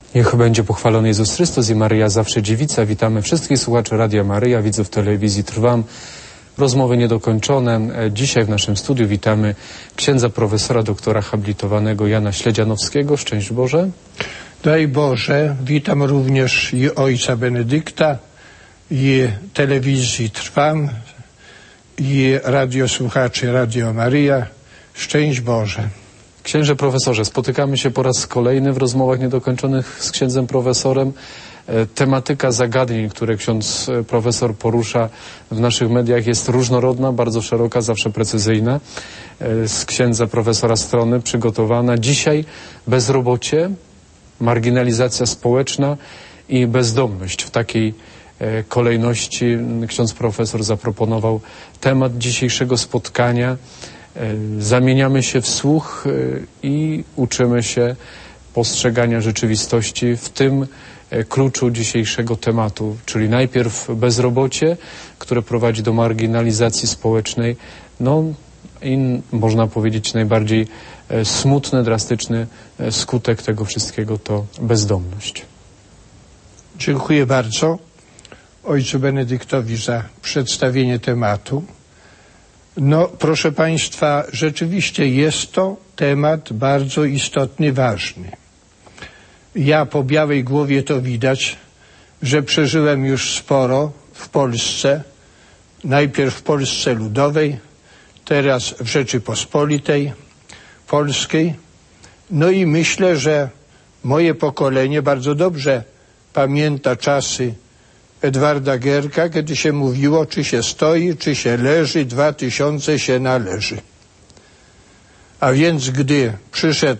Niech będzie pochwalony Jezus Chrystus i Maryja zawsze dziewica. Witamy wszystkich słuchaczy Radia Maryja, widzów telewizji Trwam. Rozmowy niedokończone. Dzisiaj w naszym studiu witamy księdza profesora, doktora habilitowanego Jana Śledzianowskiego. Szczęść Boże. Daj Boże. Witam również i ojca Benedykta, i telewizji Trwam, i radiosłuchaczy Radio Maryja. Szczęść Boże. Księże profesorze, spotykamy się po raz kolejny w rozmowach niedokończonych z księdzem profesorem. Tematyka zagadnień, które ksiądz profesor porusza w naszych mediach, jest różnorodna, bardzo szeroka, zawsze precyzyjna. Z księdza profesora strony przygotowana. Dzisiaj bezrobocie, marginalizacja społeczna i bezdomność. W takiej kolejności ksiądz profesor zaproponował temat dzisiejszego spotkania. Zamieniamy się w słuch i uczymy się postrzegania rzeczywistości w tym kluczu dzisiejszego tematu, czyli najpierw bezrobocie, które prowadzi do marginalizacji społecznej, i można powiedzieć najbardziej smutny, drastyczny skutek tego wszystkiego to bezdomność. Dziękuję bardzo ojcu Benedyktowi za przedstawienie tematu. Proszę Państwa, rzeczywiście jest to temat bardzo istotny, ważny. Ja po białej głowie to widać, że przeżyłem już sporo w Polsce, najpierw w Polsce Ludowej, teraz w Rzeczypospolitej Polskiej. I myślę, że moje pokolenie bardzo dobrze pamięta czasy Edwarda Gierka, kiedy się mówiło, czy się stoi, czy się leży, 2000 się należy. A więc gdy przyszedł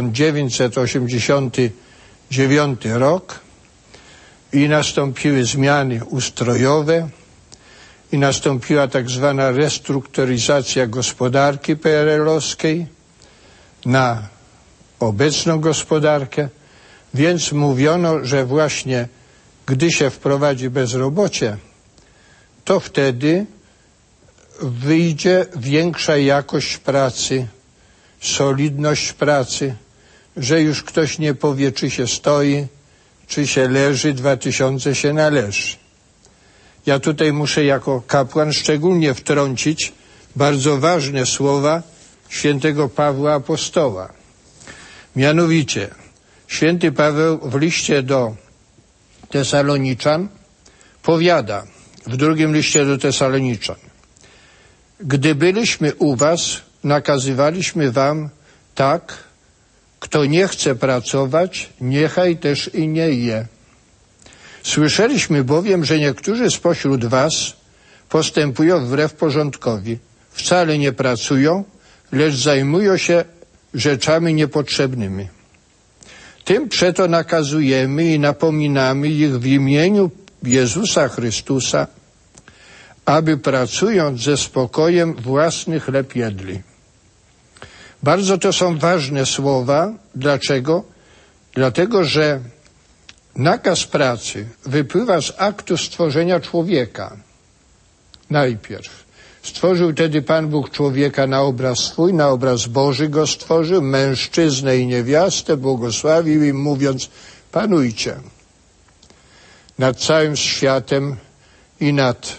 1989 rok i nastąpiły zmiany ustrojowe i nastąpiła tak zwana restrukturyzacja gospodarki PRL-owskiej na obecną gospodarkę, więc mówiono, że właśnie gdy się wprowadzi bezrobocie, to wtedy wyjdzie większa jakość pracy, solidność pracy, że już ktoś nie powie, czy się stoi, czy się leży, 2000 się należy. Ja tutaj muszę jako kapłan szczególnie wtrącić bardzo ważne słowa świętego Pawła Apostoła. Mianowicie, święty Paweł w liście do Tesaloniczan powiada, w drugim liście do Tesaloniczan: gdy byliśmy u was, nakazywaliśmy wam tak, kto nie chce pracować, niechaj też i nie je. Słyszeliśmy bowiem, że niektórzy spośród was postępują wbrew porządkowi. Wcale nie pracują, lecz zajmują się rzeczami niepotrzebnymi. Tym przeto nakazujemy i napominamy ich w imieniu Jezusa Chrystusa, aby pracując ze spokojem własny chleb jedli. Bardzo to są ważne słowa. Dlaczego? Dlatego, że nakaz pracy wypływa z aktu stworzenia człowieka. Najpierw stworzył wtedy Pan Bóg człowieka na obraz swój, na obraz Boży go stworzył, mężczyznę i niewiastę, błogosławił im, mówiąc: panujcie nad całym światem i nad,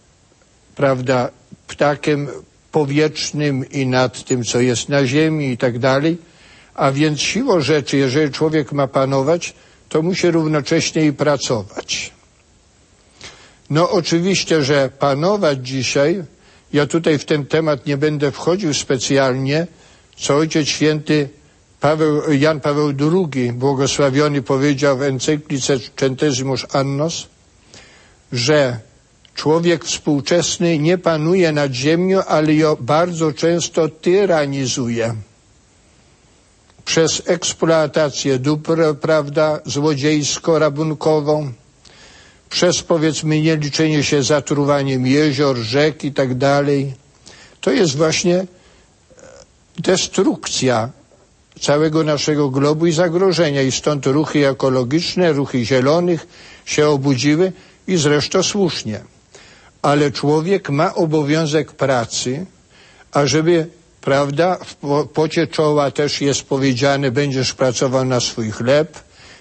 ptakiem powietrznym i nad tym, co jest na ziemi i tak dalej. A więc siłą rzeczy, jeżeli człowiek ma panować, to musi równocześnie i pracować. Oczywiście, że panować dzisiaj, ja tutaj w ten temat nie będę wchodził specjalnie, co Ojciec Święty Jan Paweł II, błogosławiony, powiedział w encyklice Centesimus Annos, że człowiek współczesny nie panuje nad ziemią, ale ją bardzo często tyranizuje. Przez eksploatację dóbr, złodziejsko-rabunkową, przez, powiedzmy, nieliczenie się zatruwaniem jezior, rzek i tak dalej. To jest właśnie destrukcja całego naszego globu i zagrożenia. I stąd ruchy ekologiczne, ruchy zielonych się obudziły i zresztą słusznie. Ale człowiek ma obowiązek pracy, ażeby, w pocie czoła też jest powiedziane: będziesz pracował na swój chleb,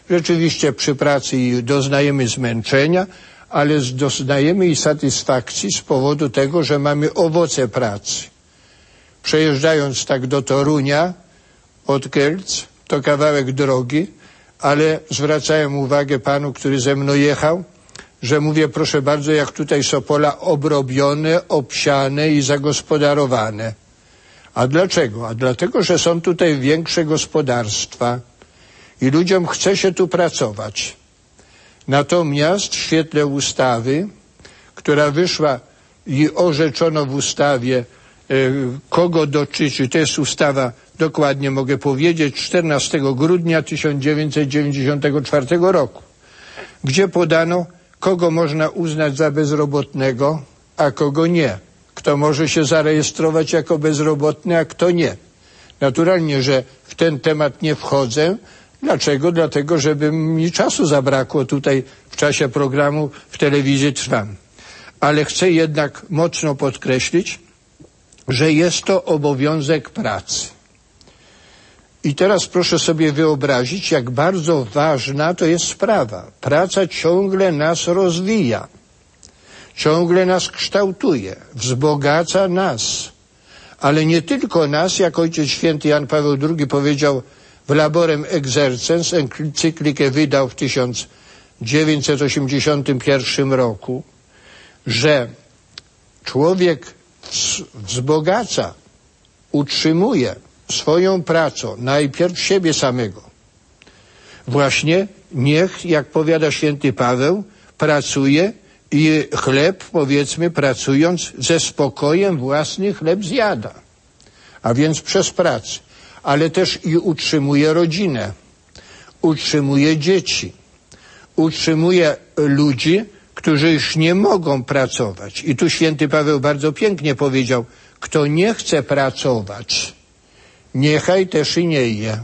Rzeczywiście przy pracy doznajemy zmęczenia, ale doznajemy i satysfakcji z powodu tego, że mamy owoce pracy. Przejeżdżając tak do Torunia od Kielc, to kawałek drogi, ale zwracałem uwagę panu, który ze mną jechał, że mówię, proszę bardzo, jak tutaj są pola obrobione, obsiane i zagospodarowane. A dlaczego? A dlatego, że są tutaj większe gospodarstwa i ludziom chce się tu pracować. Natomiast w świetle ustawy, która wyszła i orzeczono w ustawie, kogo dotyczy, to jest ustawa, dokładnie mogę powiedzieć, 14 grudnia 1994 roku, gdzie podano, kogo można uznać za bezrobotnego, a kogo nie. Kto może się zarejestrować jako bezrobotny, a kto nie. Naturalnie, że w ten temat nie wchodzę. Dlaczego? Dlatego, żeby mi czasu zabrakło tutaj w czasie programu w telewizji Trwam. Ale chcę jednak mocno podkreślić, że jest to obowiązek pracy. I teraz proszę sobie wyobrazić, jak bardzo ważna to jest sprawa. Praca ciągle nas rozwija, ciągle nas kształtuje, wzbogaca nas. Ale nie tylko nas, jak Ojciec Święty Jan Paweł II powiedział w Laborem Exercens, encyklikę wydał w 1981 roku, że człowiek wzbogaca, utrzymuje swoją pracą najpierw siebie samego. Właśnie niech, jak powiada święty Paweł, pracuje i chleb, powiedzmy, pracując ze spokojem własny chleb zjada. A więc przez pracę. Ale też i utrzymuje rodzinę, utrzymuje dzieci, utrzymuje ludzi, którzy już nie mogą pracować. I tu święty Paweł bardzo pięknie powiedział, kto nie chce pracować, niechaj też i nie je.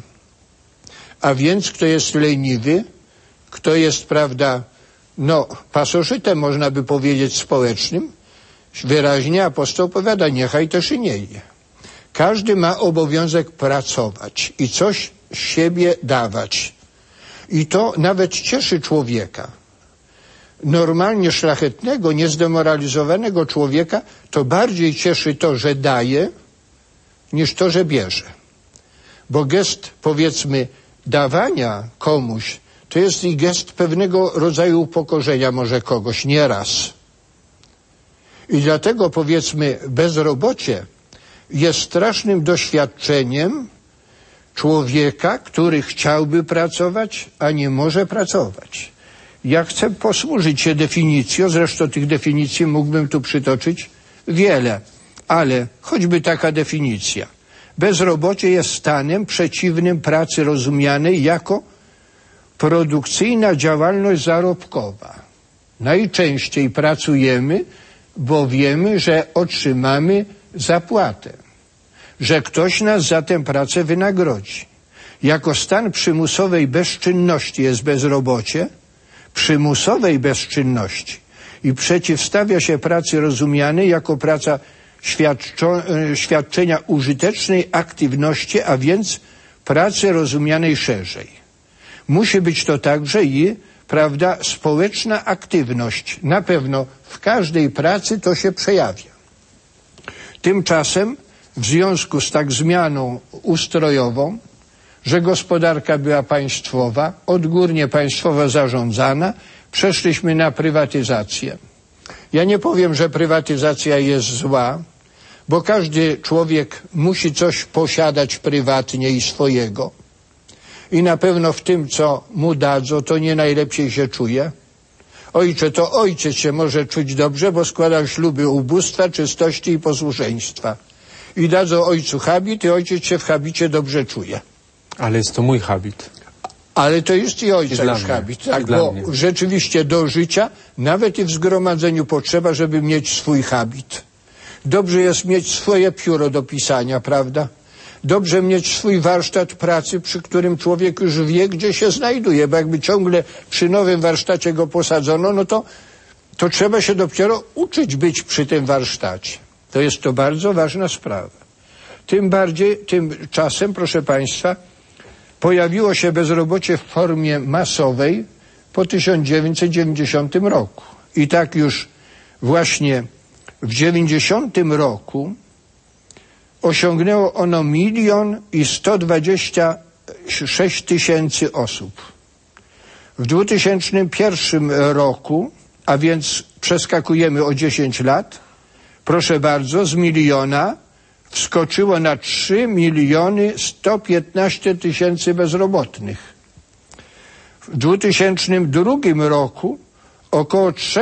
A więc kto jest leniwy, kto jest, prawda, pasożytem, można by powiedzieć, społecznym, wyraźnie apostoł powiada, niechaj też i nie je. Każdy ma obowiązek pracować i coś z siebie dawać. I to nawet cieszy człowieka. Normalnie szlachetnego, niezdemoralizowanego człowieka to bardziej cieszy to, że daje, niż to, że bierze. Bo gest, powiedzmy, dawania komuś, to jest i gest pewnego rodzaju upokorzenia może kogoś, nieraz. I dlatego, powiedzmy, bezrobocie jest strasznym doświadczeniem człowieka, który chciałby pracować, a nie może pracować. Ja chcę posłużyć się definicją, zresztą tych definicji mógłbym tu przytoczyć wiele, ale choćby taka definicja. Bezrobocie jest stanem przeciwnym pracy rozumianej jako produkcyjna działalność zarobkowa. Najczęściej pracujemy, bo wiemy, że otrzymamy zapłatę, że ktoś nas za tę pracę wynagrodzi. Jako stan przymusowej bezczynności jest bezrobocie, przymusowej bezczynności i przeciwstawia się pracy rozumianej jako praca świadczenia użytecznej aktywności, a więc pracy rozumianej szerzej. Musi być to także i, prawda, społeczna aktywność. Na pewno w każdej pracy to się przejawia. Tymczasem w związku z tak zmianą ustrojową, że gospodarka była państwowa, odgórnie państwowo zarządzana, przeszliśmy na prywatyzację. Ja nie powiem, że prywatyzacja jest zła, bo każdy człowiek musi coś posiadać prywatnie i swojego. I na pewno w tym, co mu dadzą, to nie najlepiej się czuje. Ojcze, to ojciec się może czuć dobrze, bo składał śluby ubóstwa, czystości i posłuszeństwa. I dadzą ojcu habit i ojciec się w habicie dobrze czuje. Ale jest to mój habit. Ale to jest i ojca już habit, tak, bo rzeczywiście do życia, nawet i w zgromadzeniu potrzeba, żeby mieć swój habit. Dobrze jest mieć swoje pióro do pisania, prawda? Dobrze mieć swój warsztat pracy, przy którym człowiek już wie, gdzie się znajduje, bo jakby ciągle przy nowym warsztacie go posadzono, no to trzeba się dopiero uczyć być przy tym warsztacie. To jest to bardzo ważna sprawa. Tym bardziej, tymczasem, proszę Państwa, pojawiło się bezrobocie w formie masowej po 1990 roku. I tak już właśnie w 90 roku osiągnęło ono 1 126 000 osób. W 2001 roku, a więc przeskakujemy o 10 lat, proszę bardzo, z 1 000 000 wskoczyło na 3 115 000 bezrobotnych. W 2002 roku około 3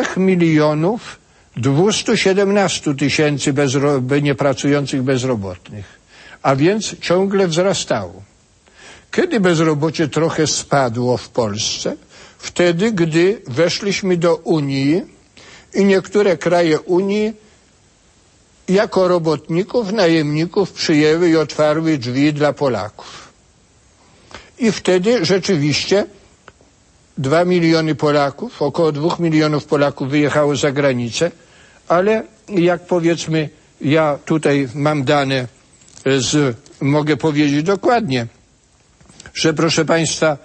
217 000 niepracujących bezrobotnych, a więc ciągle wzrastało. Kiedy bezrobocie trochę spadło w Polsce? Wtedy, gdy weszliśmy do Unii i niektóre kraje Unii jako robotników, najemników przyjęły i otwarły drzwi dla Polaków. I wtedy rzeczywiście 2 miliony Polaków, około 2 milionów Polaków wyjechało za granicę, ale jak powiedzmy, ja tutaj mam dane, mogę powiedzieć dokładnie, że proszę Państwa,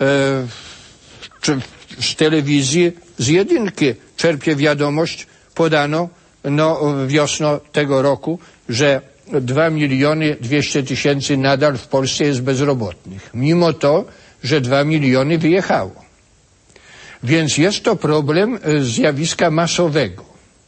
z telewizji, z Jedynki czerpię wiadomość, podano wiosną tego roku, że 2 200 000 nadal w Polsce jest bezrobotnych, mimo to, że 2 miliony wyjechało. Więc jest to problem zjawiska masowego.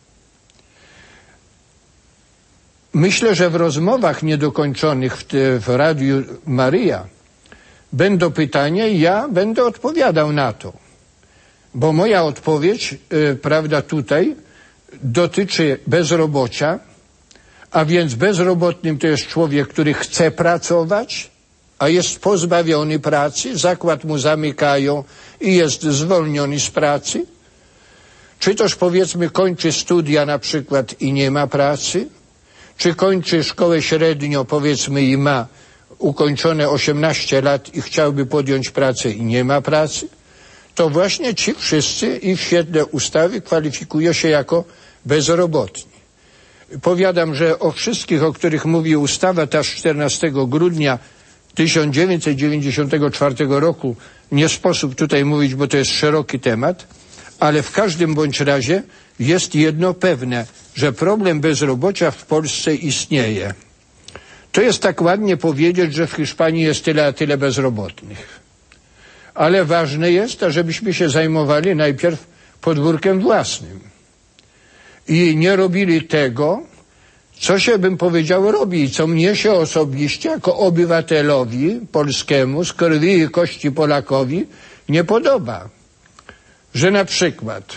Myślę, że w rozmowach niedokończonych w Radiu Maryja będą pytania i ja będę odpowiadał na to. Bo moja odpowiedź, prawda, tutaj dotyczy bezrobocia, a więc bezrobotnym to jest człowiek, który chce pracować, a jest pozbawiony pracy, zakład mu zamykają i jest zwolniony z pracy. Czy też powiedzmy kończy studia na przykład i nie ma pracy, czy kończy szkołę średnią powiedzmy i ma ukończone 18 lat i chciałby podjąć pracę i nie ma pracy, to właśnie ci wszyscy i w świetle ustawy kwalifikują się jako bezrobotni. Powiadam, że o wszystkich, o których mówi ustawa ta z 14 grudnia 1994 roku nie sposób tutaj mówić, bo to jest szeroki temat, ale w każdym bądź razie jest jedno pewne, że problem bezrobocia w Polsce istnieje. To jest tak ładnie powiedzieć, że w Hiszpanii jest tyle a tyle bezrobotnych. Ale ważne jest, żebyśmy się zajmowali najpierw podwórkiem własnym. I nie robili tego, co się, bym powiedział, robi i co mnie się osobiście jako obywatelowi polskiemu, z krwi i kości Polakowi nie podoba. Że na przykład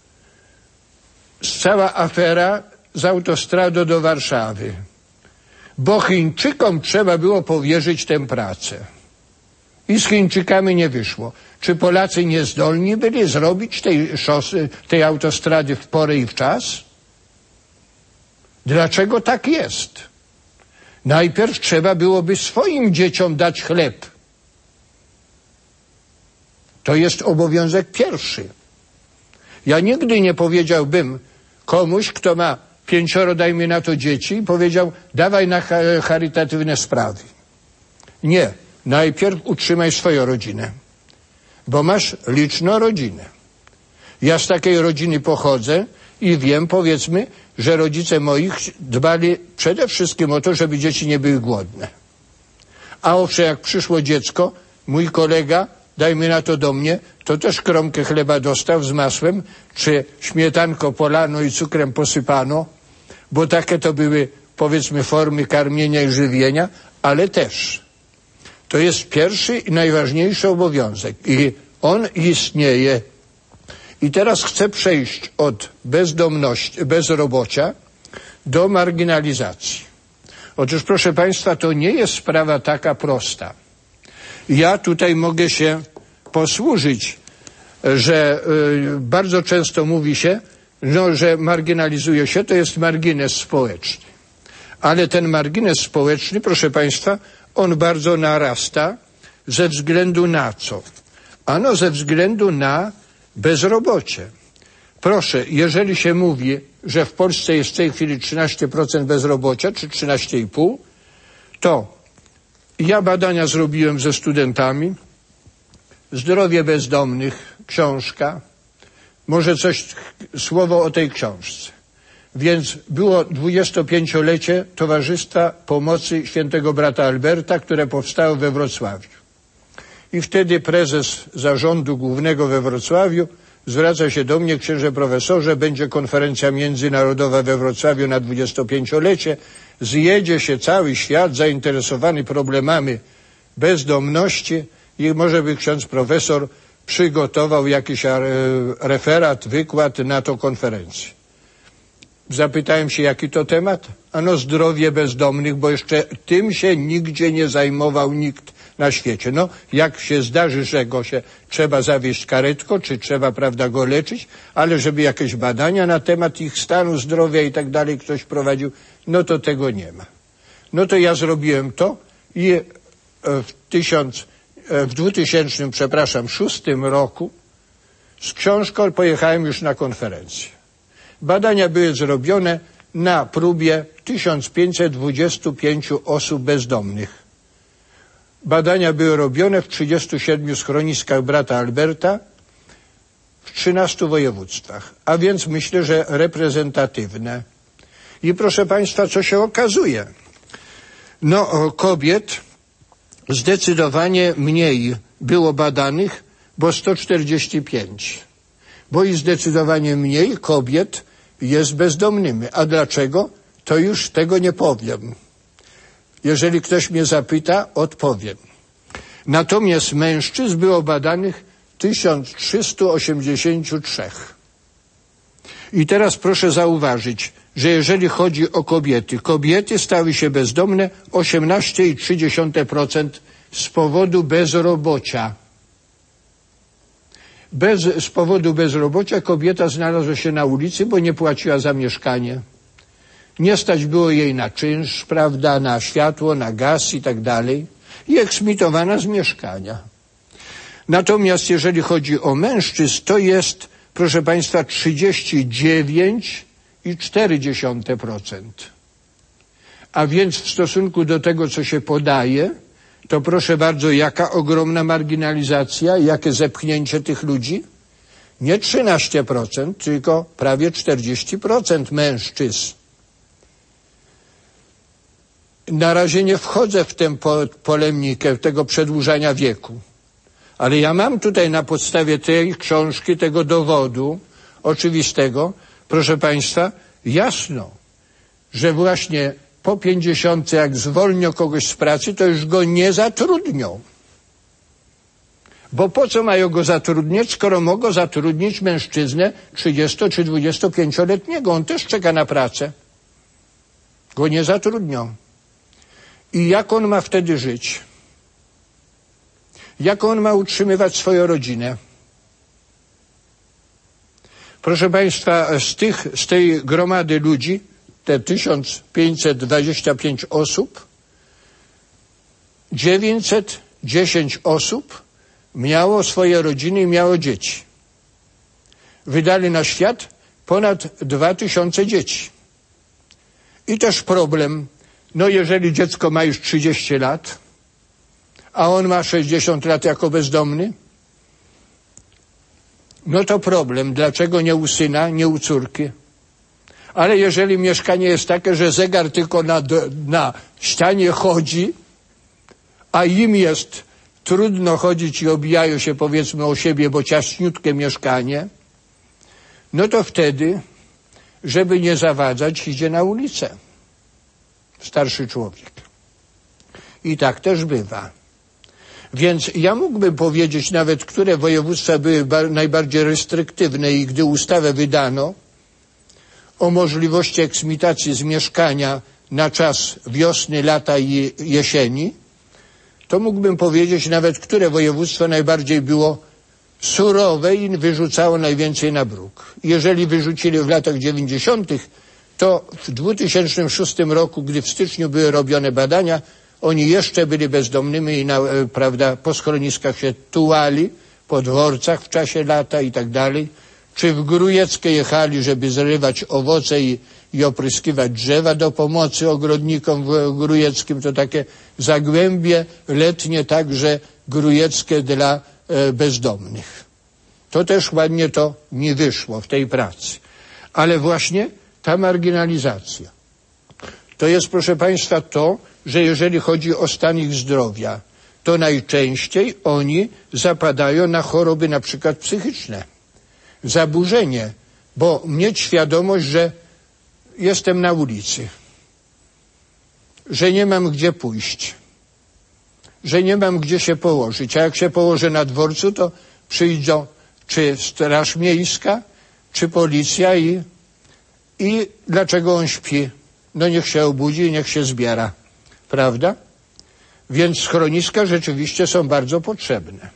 cała afera z autostradą do Warszawy, bo Chińczykom trzeba było powierzyć tę pracę. I z Chińczykami nie wyszło. Czy Polacy niezdolni byli zrobić tej autostrady w porę i w czas? Dlaczego tak jest? Najpierw trzeba byłoby swoim dzieciom dać chleb. To jest obowiązek pierwszy. Ja nigdy nie powiedziałbym komuś, kto ma 5, dajmy na to, dzieci, i powiedział, dawaj na charytatywne sprawy. Nie. Najpierw utrzymaj swoją rodzinę, bo masz liczną rodzinę. Ja z takiej rodziny pochodzę i wiem, powiedzmy, że rodzice moich dbali przede wszystkim o to, żeby dzieci nie były głodne. A owszem, jak przyszło dziecko, mój kolega, dajmy na to do mnie, to też kromkę chleba dostał z masłem, czy śmietanko polano i cukrem posypano, bo takie to były, powiedzmy, formy karmienia i żywienia, ale też. To jest pierwszy i najważniejszy obowiązek i on istnieje. I teraz chcę przejść od bezrobocia do marginalizacji. Otóż, proszę Państwa, to nie jest sprawa taka prosta. Ja tutaj mogę się posłużyć, że bardzo często mówi się, że marginalizuje się, to jest margines społeczny. Ale ten margines społeczny, proszę Państwa, on bardzo narasta ze względu na co? Ano ze względu na bezrobocie. Proszę, jeżeli się mówi, że w Polsce jest w tej chwili 13% bezrobocia, czy 13,5%, to Ja badania zrobiłem ze studentami. Zdrowie bezdomnych, książka. Może słowo o tej książce. Więc było 25-lecie Towarzystwa Pomocy Świętego Brata Alberta, które powstało we Wrocławiu. I wtedy prezes Zarządu Głównego we Wrocławiu zwraca się do mnie: księże profesorze, będzie konferencja międzynarodowa we Wrocławiu na 25-lecie. Zjedzie się cały świat zainteresowany problemami bezdomności i może by ksiądz profesor przygotował jakiś referat, wykład na tą konferencję. Zapytałem się, jaki to temat? Ano zdrowie bezdomnych, bo jeszcze tym się nigdzie nie zajmował nikt na świecie. No, jak się zdarzy, że go się trzeba zawieźć karetką, czy trzeba, prawda, go leczyć, ale żeby jakieś badania na temat ich stanu zdrowia i tak dalej ktoś prowadził, no to tego nie ma. No to ja zrobiłem to i w 2006 roku z książką pojechałem już na konferencję. Badania były zrobione na próbie 1525 osób bezdomnych. Badania były robione w 37 schroniskach Brata Alberta w 13 województwach, a więc myślę, że reprezentatywne. I proszę Państwa, co się okazuje? No, kobiet zdecydowanie mniej było badanych, bo 145. Bo i zdecydowanie mniej kobiet jest bezdomnymi. A dlaczego? To już tego nie powiem. Jeżeli ktoś mnie zapyta, odpowiem. Natomiast mężczyzn było badanych 1383. I teraz proszę zauważyć, że jeżeli chodzi o kobiety stały się bezdomne 18,3% z powodu bezrobocia. Z powodu bezrobocia kobieta znalazła się na ulicy, bo nie płaciła za mieszkanie. Nie stać było jej na czynsz, prawda, na światło, na gaz i tak dalej. I eksmitowana z mieszkania. Natomiast jeżeli chodzi o mężczyzn, to jest, proszę Państwa, 39,4%. A więc w stosunku do tego, co się podaje, to proszę bardzo, jaka ogromna marginalizacja, jakie zepchnięcie tych ludzi? Nie 13%, tylko prawie 40% mężczyzn. Na razie nie wchodzę w tę polemikę tego przedłużania wieku. Ale ja mam tutaj na podstawie tej książki, tego dowodu oczywistego, proszę Państwa, jasno, że właśnie po 50, jak zwolnią kogoś z pracy, to już go nie zatrudnią. Bo po co mają go zatrudniać, skoro mogą zatrudnić mężczyznę 30 czy 25-letniego? On też czeka na pracę. Go nie zatrudnią. I jak on ma wtedy żyć? Jak on ma utrzymywać swoją rodzinę? Proszę Państwa, z tej gromady ludzi, te 1525 osób, 910 osób miało swoje rodziny i miało dzieci. Wydali na świat ponad 2000 dzieci. I też problem, no jeżeli dziecko ma już 30 lat, a on ma 60 lat jako bezdomny, no to problem. Dlaczego nie u syna, nie u córki? Ale jeżeli mieszkanie jest takie, że zegar tylko na ścianie chodzi, a im jest trudno chodzić i obijają się, powiedzmy, o siebie, bo ciaśniutkie mieszkanie, no to wtedy, żeby nie zawadzać, idzie na ulicę starszy człowiek. I tak też bywa. Więc ja mógłbym powiedzieć nawet, które województwa były najbardziej restriktywne i gdy ustawę wydano o możliwości eksmitacji z mieszkania na czas wiosny, lata i jesieni, to mógłbym powiedzieć nawet, które województwo najbardziej było surowe i wyrzucało najwięcej na bruk. Jeżeli wyrzucili w latach 90., to w 2006 roku, gdy w styczniu były robione badania, oni jeszcze byli bezdomnymi i prawda, po schroniskach się tułali, po dworcach w czasie lata i tak dalej. Czy w Grójeckie jechali, żeby zrywać owoce i opryskiwać drzewa do pomocy ogrodnikom w Grójeckim. To takie zagłębie letnie, także grójeckie dla bezdomnych. To też ładnie to mi wyszło w tej pracy. Ale właśnie ta marginalizacja to jest, proszę Państwa, to, że jeżeli chodzi o stan ich zdrowia, to najczęściej oni zapadają na choroby na przykład psychiczne, zaburzenie, bo mieć świadomość, że jestem na ulicy, że nie mam gdzie pójść, że nie mam gdzie się położyć, a jak się położę na dworcu, to przyjdą czy Straż Miejska, czy policja i dlaczego on śpi? No niech się obudzi i niech się zbiera, prawda? Więc schroniska rzeczywiście są bardzo potrzebne.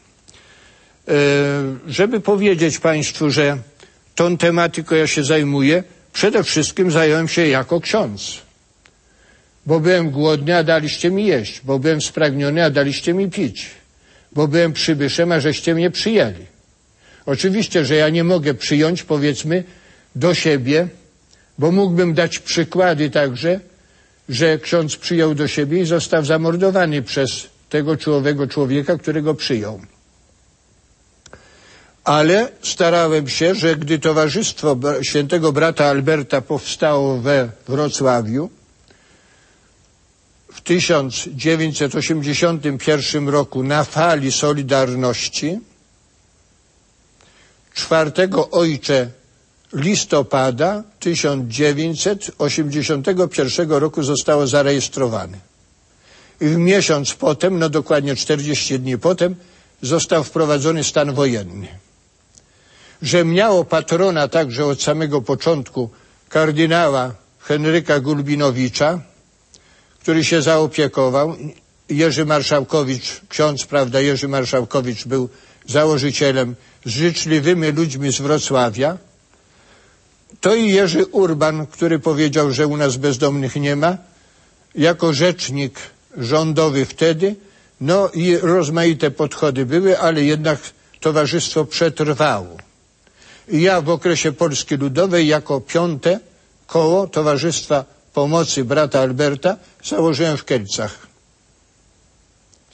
Żeby powiedzieć Państwu, że tą tematyką ja się zajmuję, przede wszystkim zająłem się jako ksiądz. Bo byłem głodny, a daliście mi jeść. Bo byłem spragniony, a daliście mi pić. Bo byłem przybyszem, a żeście mnie przyjęli. Oczywiście, że ja nie mogę przyjąć, powiedzmy, do siebie, bo mógłbym dać przykłady także, że ksiądz przyjął do siebie i został zamordowany przez tego czułego człowieka, który go przyjął. Ale starałem się, że gdy Towarzystwo Świętego Brata Alberta powstało we Wrocławiu w 1981 roku na fali Solidarności, 4 listopada 1981 roku zostało zarejestrowane. I w miesiąc potem, no dokładnie 40 dni potem, został wprowadzony stan wojenny. Że miało patrona także od samego początku kardynała Henryka Gulbinowicza, który się zaopiekował. Jerzy Marszałkowicz, ksiądz, prawda, Jerzy Marszałkowicz był założycielem, z życzliwymi ludźmi z Wrocławia. To i Jerzy Urban, który powiedział, że u nas bezdomnych nie ma, jako rzecznik rządowy wtedy, no i rozmaite podchody były, ale jednak towarzystwo przetrwało. I ja w okresie Polski Ludowej jako 5. koło Towarzystwa Pomocy Brata Alberta założyłem w Kielcach w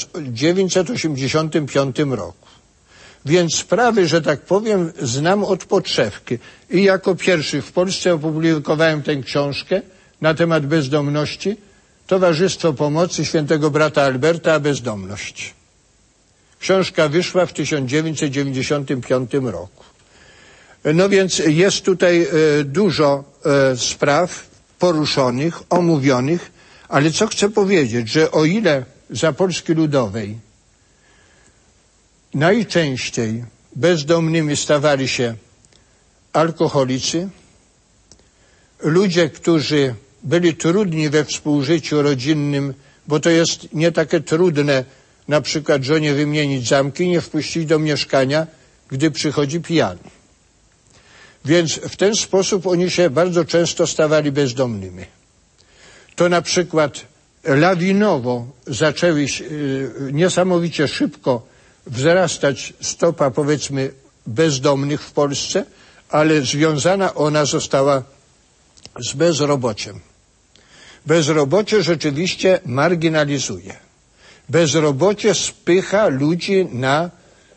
1985 roku. Więc sprawy, że tak powiem, znam od podszewki. I jako pierwszy w Polsce opublikowałem tę książkę na temat bezdomności. Towarzystwo Pomocy Świętego Brata Alberta a bezdomność. Książka wyszła w 1995 roku. No więc jest tutaj dużo spraw poruszonych, omówionych, ale co chcę powiedzieć, że o ile za Polski Ludowej najczęściej bezdomnymi stawali się alkoholicy, ludzie, którzy byli trudni we współżyciu rodzinnym, bo to jest nie takie trudne na przykład żonie wymienić zamki i nie wpuścić do mieszkania, gdy przychodzi pijany. Więc w ten sposób oni się bardzo często stawali bezdomnymi. To na przykład lawinowo zaczęły niesamowicie szybko wzrastać stopa, powiedzmy, bezdomnych w Polsce, ale związana ona została z bezrobociem. Bezrobocie rzeczywiście marginalizuje. Bezrobocie spycha ludzi na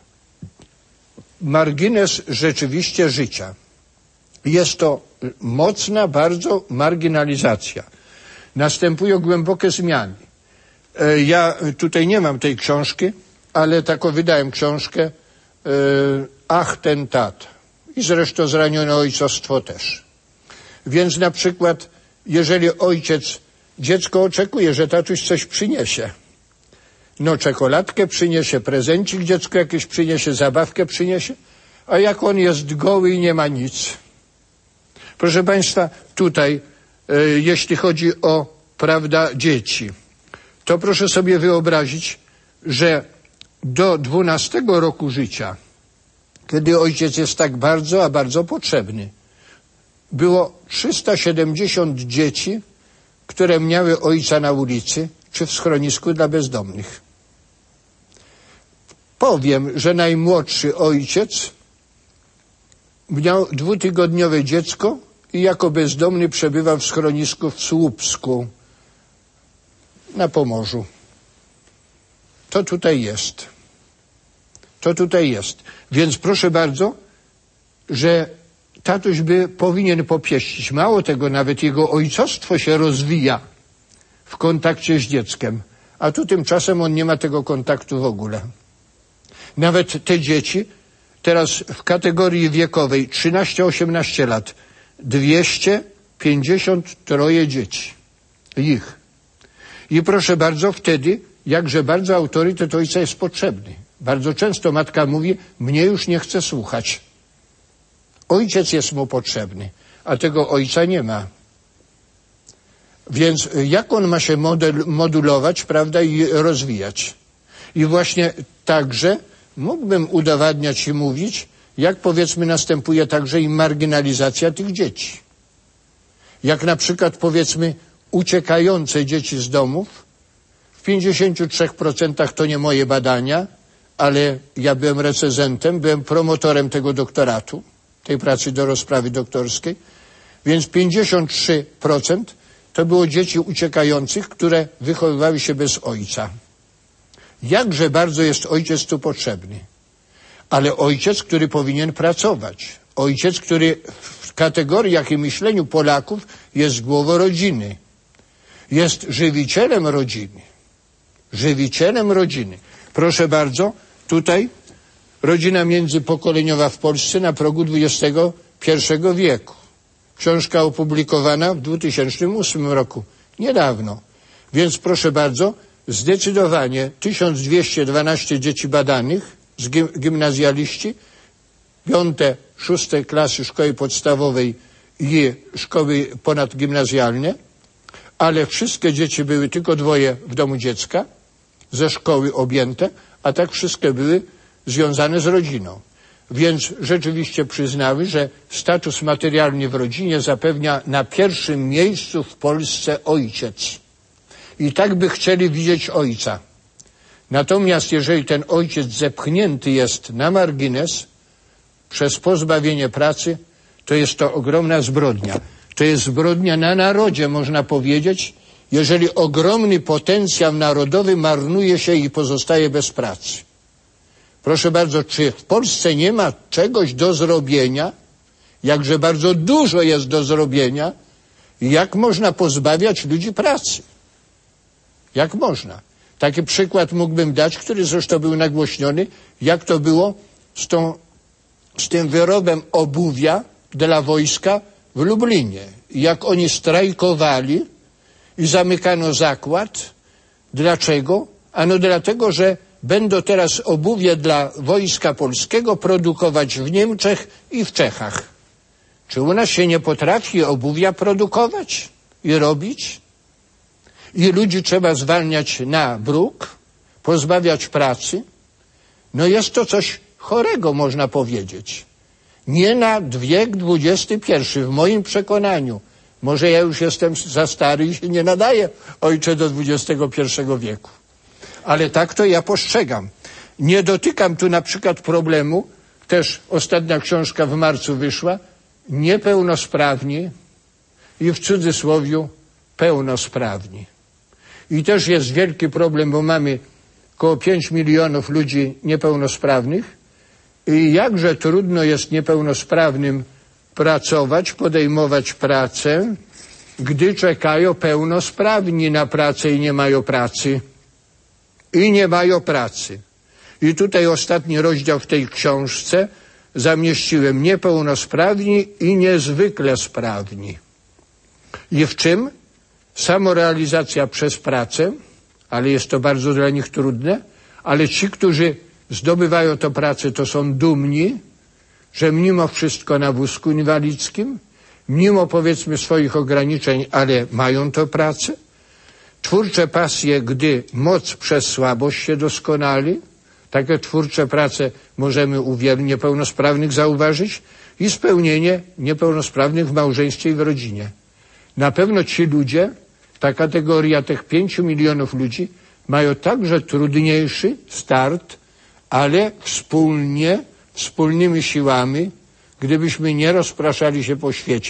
margines rzeczywiście życia. Jest to mocna bardzo marginalizacja. Następują głębokie zmiany. Ja tutaj nie mam tej książki, ale taką wydałem książkę Ach, ten tata. I zresztą Zranione ojcostwo też. Więc na przykład, jeżeli dziecko oczekuje, że tatuś coś przyniesie, no czekoladkę przyniesie, prezencik dziecko jakieś przyniesie, zabawkę przyniesie, a jak on jest goły i nie ma nic. Proszę Państwa, tutaj, jeśli chodzi o, prawda, dzieci, to proszę sobie wyobrazić, że do 12 roku życia, kiedy ojciec jest tak bardzo, a bardzo potrzebny, było 370 dzieci, które miały ojca na ulicy czy w schronisku dla bezdomnych. Powiem, że najmłodszy ojciec miał 2-tygodniowe dziecko i jako bezdomny przebywał w schronisku w Słupsku na Pomorzu. To tutaj jest. To tutaj jest. Więc proszę bardzo, że tatuś powinien popieścić. Mało tego, nawet jego ojcostwo się rozwija w kontakcie z dzieckiem. A tu tymczasem on nie ma tego kontaktu w ogóle. Nawet te dzieci, teraz w kategorii wiekowej 13-18 lat, 253 dzieci. Ich. I proszę bardzo, wtedy jakże bardzo autorytet ojca jest potrzebny. Bardzo często matka mówi, mnie już nie chce słuchać. Ojciec jest mu potrzebny, a tego ojca nie ma. Więc jak on ma się modulować, prawda, i rozwijać? I właśnie także mógłbym udowadniać i mówić, jak powiedzmy następuje także i marginalizacja tych dzieci. Jak na przykład powiedzmy uciekające dzieci z domów, w 53% to nie moje badania, ale ja byłem recenzentem, byłem promotorem tego doktoratu, tej pracy do rozprawy doktorskiej, więc 53% to było dzieci uciekających, które wychowywały się bez ojca. Jakże bardzo jest ojciec tu potrzebny. Ale ojciec, który powinien pracować. Ojciec, który w kategoriach i myśleniu Polaków jest głową rodziny. Jest żywicielem rodziny. Żywicielem rodziny. Proszę bardzo, tutaj rodzina międzypokoleniowa w Polsce na progu XXI wieku. Książka opublikowana w 2008 roku. Niedawno. Więc proszę bardzo, zdecydowanie 1212 dzieci badanych, gimnazjaliści, 5., 6. klasy szkoły podstawowej i szkoły ponadgimnazjalne, ale wszystkie dzieci były tylko 2 w domu dziecka, ze szkoły objęte, a tak wszystkie były związane z rodziną. Więc rzeczywiście przyznały, że status materialny w rodzinie zapewnia na pierwszym miejscu w Polsce ojciec. I tak by chcieli widzieć ojca. Natomiast jeżeli ten ojciec zepchnięty jest na margines przez pozbawienie pracy, to jest to ogromna zbrodnia. To jest zbrodnia na narodzie, można powiedzieć, jeżeli ogromny potencjał narodowy marnuje się i pozostaje bez pracy. Proszę bardzo, czy w Polsce nie ma czegoś do zrobienia? Jakże bardzo dużo jest do zrobienia. Jak można pozbawiać ludzi pracy? Jak można? Taki przykład mógłbym dać, który zresztą był nagłośniony, jak to było z tym wyrobem obuwia dla wojska w Lublinie. Jak oni strajkowali i zamykano zakład. Dlaczego? Ano dlatego, że będą teraz obuwie dla wojska polskiego produkować w Niemczech i w Czechach. Czy u nas się nie potrafi obuwia produkować i robić? I ludzi trzeba zwalniać na bruk, pozbawiać pracy. No jest to coś chorego, można powiedzieć. Nie na wiek XXI, w moim przekonaniu. Może ja już jestem za stary i się nie nadaję, ojcze, do XXI wieku. Ale tak to ja postrzegam. Nie dotykam tu na przykład problemu, też ostatnia książka w marcu wyszła, niepełnosprawni i w cudzysłowiu pełnosprawni. I też jest wielki problem, bo mamy około 5 milionów ludzi niepełnosprawnych i jakże trudno jest niepełnosprawnym pracować, podejmować pracę, gdy czekają pełnosprawni na pracę i nie mają pracy. I nie mają pracy. I tutaj ostatni rozdział w tej książce zamieściłem niepełnosprawni i niezwykle sprawni. I w czym? Samorealizacja przez pracę, ale jest to bardzo dla nich trudne, ale ci, którzy zdobywają tę pracę, to są dumni, że mimo wszystko na wózku inwalidzkim, mimo powiedzmy swoich ograniczeń, ale mają tę pracę. Twórcze pasje, gdy moc przez słabość się doskonali. Takie twórcze prace możemy u wielu niepełnosprawnych zauważyć i spełnienie niepełnosprawnych w małżeństwie i w rodzinie. Na pewno ci ludzie, ta kategoria tych 5 milionów ludzi mają także trudniejszy start, ale wspólnymi siłami, gdybyśmy nie rozpraszali się po świecie,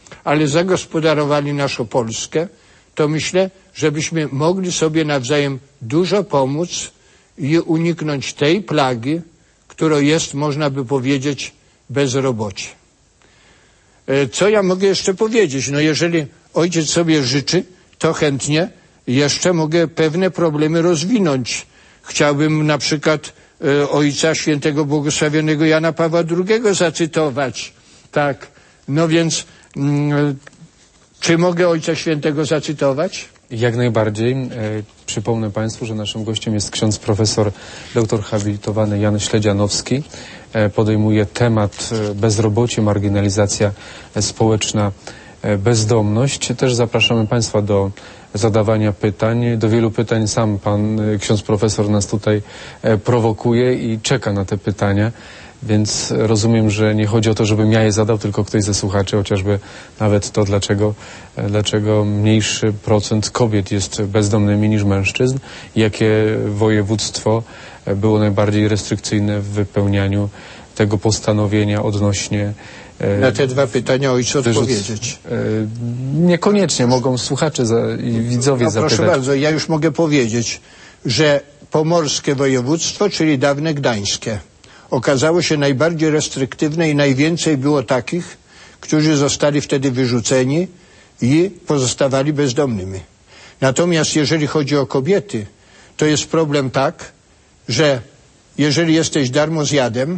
ale zagospodarowali naszą Polskę, to myślę, żebyśmy mogli sobie nawzajem dużo pomóc i uniknąć tej plagi, którą jest, można by powiedzieć, bezrobocie. Co ja mogę jeszcze powiedzieć? No jeżeli ojciec sobie życzy, to chętnie jeszcze mogę pewne problemy rozwinąć. Chciałbym na przykład ojca świętego błogosławionego Jana Pawła II zacytować. Tak, no więc czy mogę ojca świętego zacytować? Jak najbardziej. Przypomnę Państwu, że naszym gościem jest ksiądz profesor doktor habilitowany Jan Śledzianowski. Podejmuje temat bezrobocie, marginalizacja społeczna, bezdomność. Też zapraszamy Państwa do zadawania pytań. Do wielu pytań sam pan ksiądz profesor nas tutaj prowokuje i czeka na te pytania. Więc rozumiem, że nie chodzi o to, żebym ja je zadał, tylko ktoś ze słuchaczy, chociażby nawet to, dlaczego mniejszy procent kobiet jest bezdomnymi niż mężczyzn, jakie województwo było najbardziej restrykcyjne w wypełnianiu tego postanowienia odnośnie... Na te dwa pytania ojcu odpowiedzieć. Niekoniecznie, mogą słuchacze i widzowie zapytać. Proszę bardzo, ja już mogę powiedzieć, że pomorskie województwo, czyli dawne gdańskie, okazało się najbardziej restriktywne i najwięcej było takich, którzy zostali wtedy wyrzuceni i pozostawali bezdomnymi. Natomiast jeżeli chodzi o kobiety, to jest problem tak, że jeżeli jesteś darmozjadem,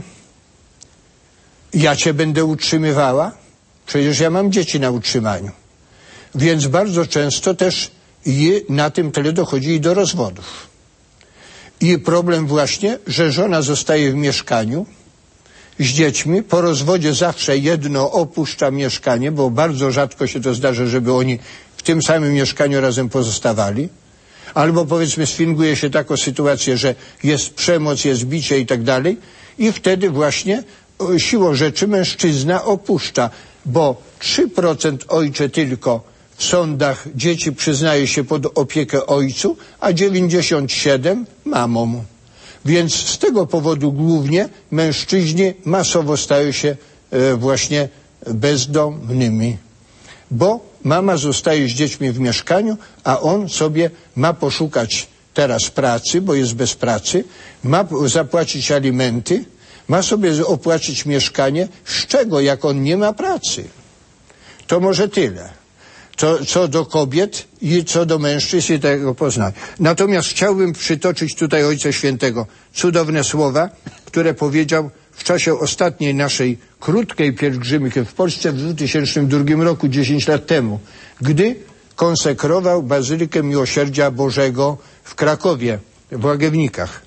ja cię będę utrzymywała, przecież ja mam dzieci na utrzymaniu. Więc bardzo często też i na tym tle dochodzi i do rozwodów. I problem właśnie, że żona zostaje w mieszkaniu z dziećmi. Po rozwodzie zawsze jedno opuszcza mieszkanie, bo bardzo rzadko się to zdarza, żeby oni w tym samym mieszkaniu razem pozostawali. Albo powiedzmy sfinguje się taką sytuację, że jest przemoc, jest bicie i tak dalej. I wtedy właśnie siłą rzeczy mężczyzna opuszcza, bo 3% ojcze tylko w sądach dzieci przyznaje się pod opiekę ojcu, a 97% mamom. Więc z tego powodu głównie mężczyźni masowo stają się właśnie bezdomnymi. Bo mama zostaje z dziećmi w mieszkaniu, a on sobie ma poszukać teraz pracy, bo jest bez pracy, ma zapłacić alimenty, ma sobie opłacić mieszkanie, z czego jak on nie ma pracy. To może tyle. Co do kobiet i co do mężczyzn i tego poznania. Natomiast chciałbym przytoczyć tutaj Ojca Świętego cudowne słowa, które powiedział w czasie ostatniej naszej krótkiej pielgrzymki w Polsce w 2002 roku, 10 lat temu, gdy konsekrował Bazylikę Miłosierdzia Bożego w Krakowie, w Łagiewnikach.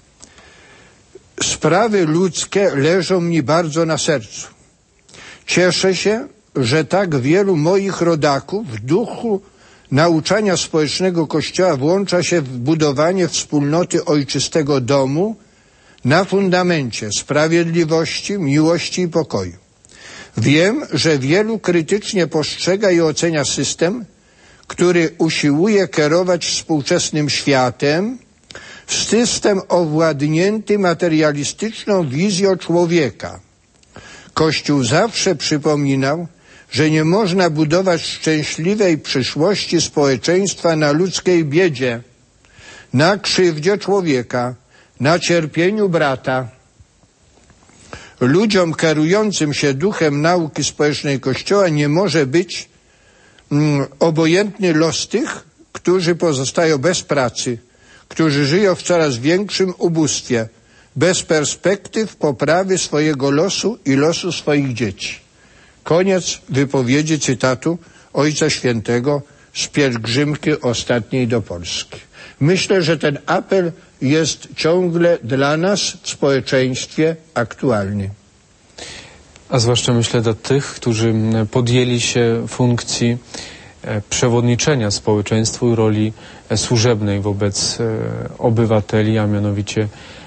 Sprawy ludzkie leżą mi bardzo na sercu. Cieszę się, że tak wielu moich rodaków w duchu nauczania społecznego Kościoła włącza się w budowanie wspólnoty ojczystego domu na fundamencie sprawiedliwości, miłości i pokoju. Wiem, że wielu krytycznie postrzega i ocenia system, który usiłuje kierować współczesnym światem, system owładnięty materialistyczną wizją człowieka. Kościół zawsze przypominał, że nie można budować szczęśliwej przyszłości społeczeństwa na ludzkiej biedzie, na krzywdzie człowieka, na cierpieniu brata. Ludziom kierującym się duchem nauki społecznej Kościoła nie może być obojętny los tych, którzy pozostają bez pracy, którzy żyją w coraz większym ubóstwie, bez perspektyw poprawy swojego losu i losu swoich dzieci. Koniec wypowiedzi cytatu Ojca Świętego z pielgrzymki ostatniej do Polski. Myślę, że ten apel jest ciągle dla nas w społeczeństwie aktualny. A zwłaszcza myślę dla tych, którzy podjęli się funkcji przewodniczenia społeczeństwu i roli służebnej wobec obywateli, a mianowicie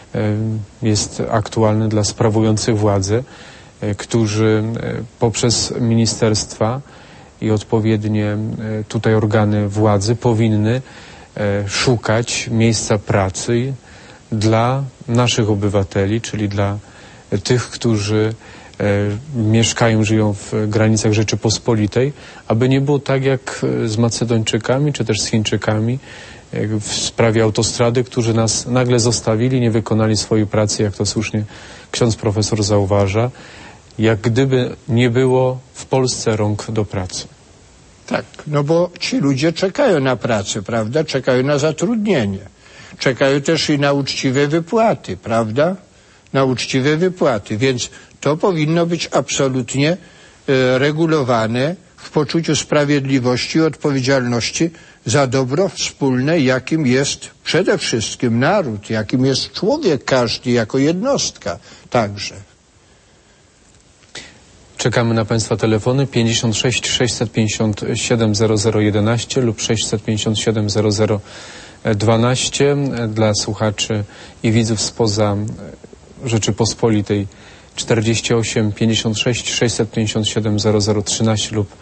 jest aktualny dla sprawujących władzę, którzy poprzez ministerstwa i odpowiednie tutaj organy władzy powinny szukać miejsca pracy dla naszych obywateli, czyli dla tych, którzy mieszkają, żyją w granicach Rzeczypospolitej, aby nie było tak jak z Macedończykami, czy też z Chińczykami, jak w sprawie autostrady, którzy nas nagle zostawili, nie wykonali swojej pracy, jak to słusznie ksiądz profesor zauważa, jak gdyby nie było w Polsce rąk do pracy. Tak, no bo ci ludzie czekają na pracę, prawda? Czekają na zatrudnienie. Czekają też i na uczciwe wypłaty, prawda? Na uczciwe wypłaty, więc to powinno być absolutnie regulowane w poczuciu sprawiedliwości i odpowiedzialności za dobro wspólne, jakim jest przede wszystkim naród, jakim jest człowiek każdy jako jednostka także. Czekamy na Państwa telefony 56 657 0011 lub 657 0012 dla słuchaczy i widzów spoza Rzeczypospolitej 48 56 657 0013 lub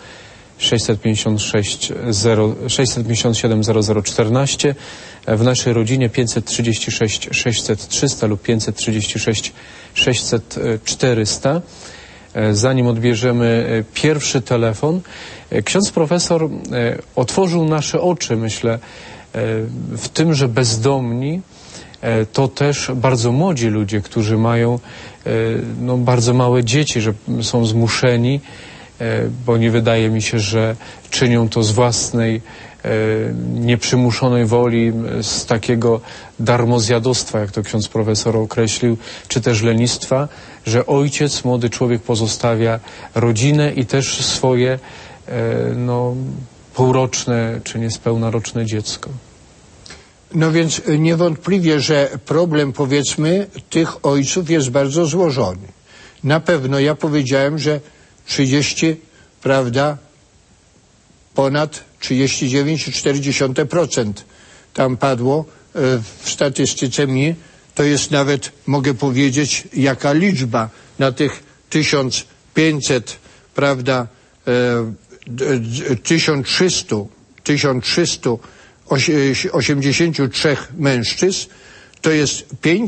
657 0014. W naszej rodzinie 536 600 300 lub 536 600 400. Zanim odbierzemy pierwszy telefon, ksiądz profesor otworzył nasze oczy, myślę, w tym, że bezdomni to też bardzo młodzi ludzie, którzy mają bardzo małe dzieci, że są zmuszeni, bo nie wydaje mi się, że czynią to z własnej nieprzymuszonej woli, z takiego darmozjadostwa, jak to ksiądz profesor określił, czy też lenistwa, że ojciec, młody człowiek pozostawia rodzinę i też swoje półroczne czy niespełna roczne dziecko. No więc niewątpliwie, że problem, powiedzmy, tych ojców jest bardzo złożony. Na pewno ja powiedziałem, że 30, prawda, ponad 39,4% tam padło w statystyce mi. To jest nawet, mogę powiedzieć, jaka liczba na tych 1500, prawda, 1383 mężczyzn, to jest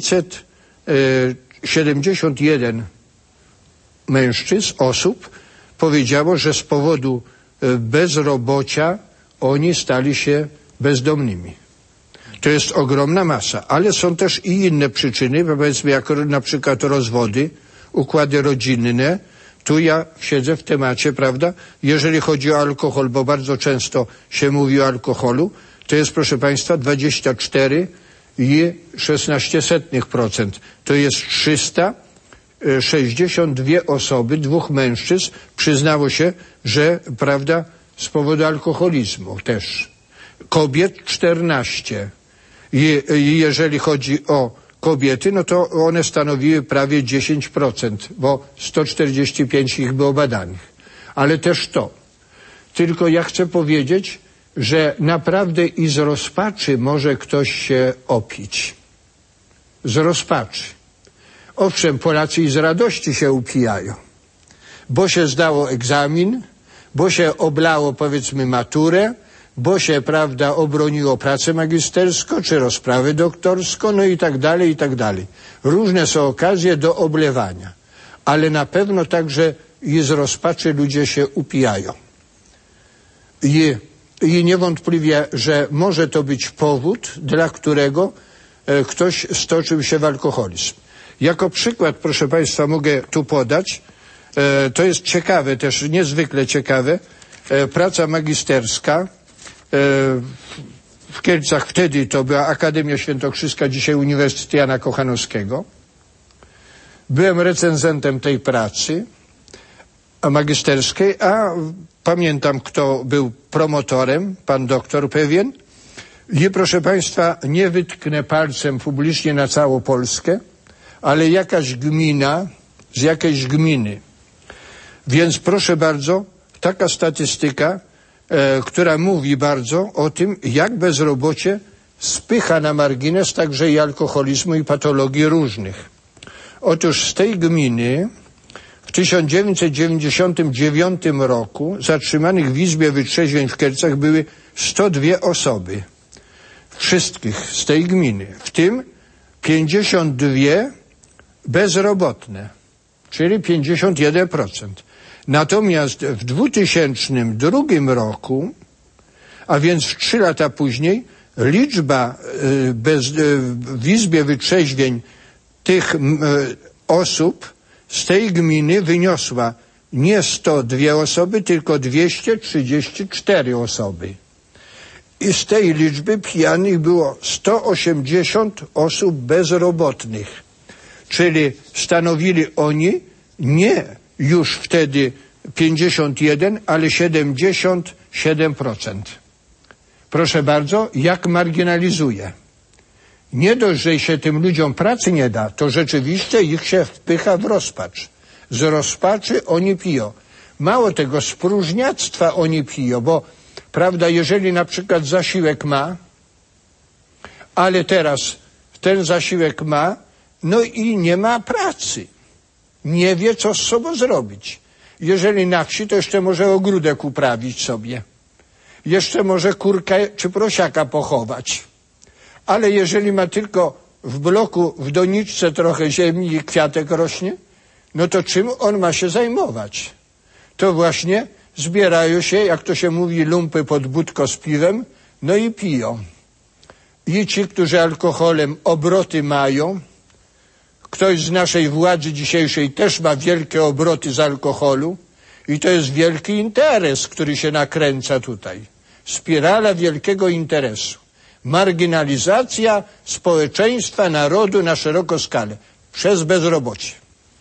571 mężczyzn, osób powiedziało, że z powodu bezrobocia oni stali się bezdomnymi. To jest ogromna masa, ale są też i inne przyczyny, powiedzmy jak na przykład rozwody, układy rodzinne. Tu ja siedzę w temacie, prawda? Jeżeli chodzi o alkohol, bo bardzo często się mówi o alkoholu, to jest, proszę Państwa, 24,16%. To jest 362 osoby, 2 mężczyzn przyznało się, że, prawda, z powodu alkoholizmu też. Kobiet 14. I jeżeli chodzi o kobiety, no to one stanowiły prawie 10%, bo 145 ich było badanych. Ale też to. Tylko ja chcę powiedzieć, że naprawdę i z rozpaczy może ktoś się opić. Z rozpaczy. Owszem, Polacy i z radości się upijają, bo się zdało egzamin, bo się oblało, powiedzmy, maturę, bo się, prawda, obroniło pracę magisterską, czy rozprawę doktorską, no i tak dalej, i tak dalej. Różne są okazje do oblewania, ale na pewno także i z rozpaczy ludzie się upijają. I niewątpliwie, że może to być powód, dla którego ktoś stoczył się w alkoholizm. Jako przykład, proszę Państwa, mogę tu podać, to jest ciekawe, też niezwykle ciekawe, praca magisterska w Kielcach, wtedy to była Akademia Świętokrzyska, dzisiaj Uniwersytet Jana Kochanowskiego. Byłem recenzentem tej pracy magisterskiej, a pamiętam, kto był promotorem, pan doktor pewien. I proszę Państwa, nie wytknę palcem publicznie na całą Polskę, ale jakaś gmina z jakiejś gminy. Więc proszę bardzo, taka statystyka, która mówi bardzo o tym, jak bezrobocie spycha na margines także i alkoholizmu i patologii różnych. Otóż z tej gminy w 1999 roku zatrzymanych w Izbie Wytrzeźwień w Kielcach były 102 osoby. Wszystkich z tej gminy. W tym 52 bezrobotne. czyli 51%. Natomiast w 2002 roku, a więc 3 lata później, liczba w Izbie Wytrzeźwień tych osób z tej gminy wyniosła nie 102 osoby, tylko 234 osoby. I z tej liczby pijanych było 180 osób bezrobotnych. Czyli stanowili oni nie już wtedy 51, ale 77%. Proszę bardzo, jak marginalizuje. Nie dość, że się tym ludziom pracy nie da, to rzeczywiście ich się wpycha w rozpacz. Z rozpaczy oni piją. Mało tego, z próżniactwa oni piją, bo prawda, jeżeli na przykład zasiłek ma, ale teraz ten zasiłek ma, no i nie ma pracy. Nie wie, co z sobą zrobić. Jeżeli na wsi, to jeszcze może ogródek uprawić sobie. Jeszcze może kurkę czy prosiaka pochować. Ale jeżeli ma tylko w bloku, w doniczce trochę ziemi i kwiatek rośnie, no to czym on ma się zajmować? To właśnie zbierają się, jak to się mówi, lumpy pod budko z piwem, no i piją. I ci, którzy alkoholem obroty mają, ktoś z naszej władzy dzisiejszej też ma wielkie obroty z alkoholu i to jest wielki interes, który się nakręca tutaj. Spirala wielkiego interesu. Marginalizacja społeczeństwa, narodu na szeroką skalę przez bezrobocie.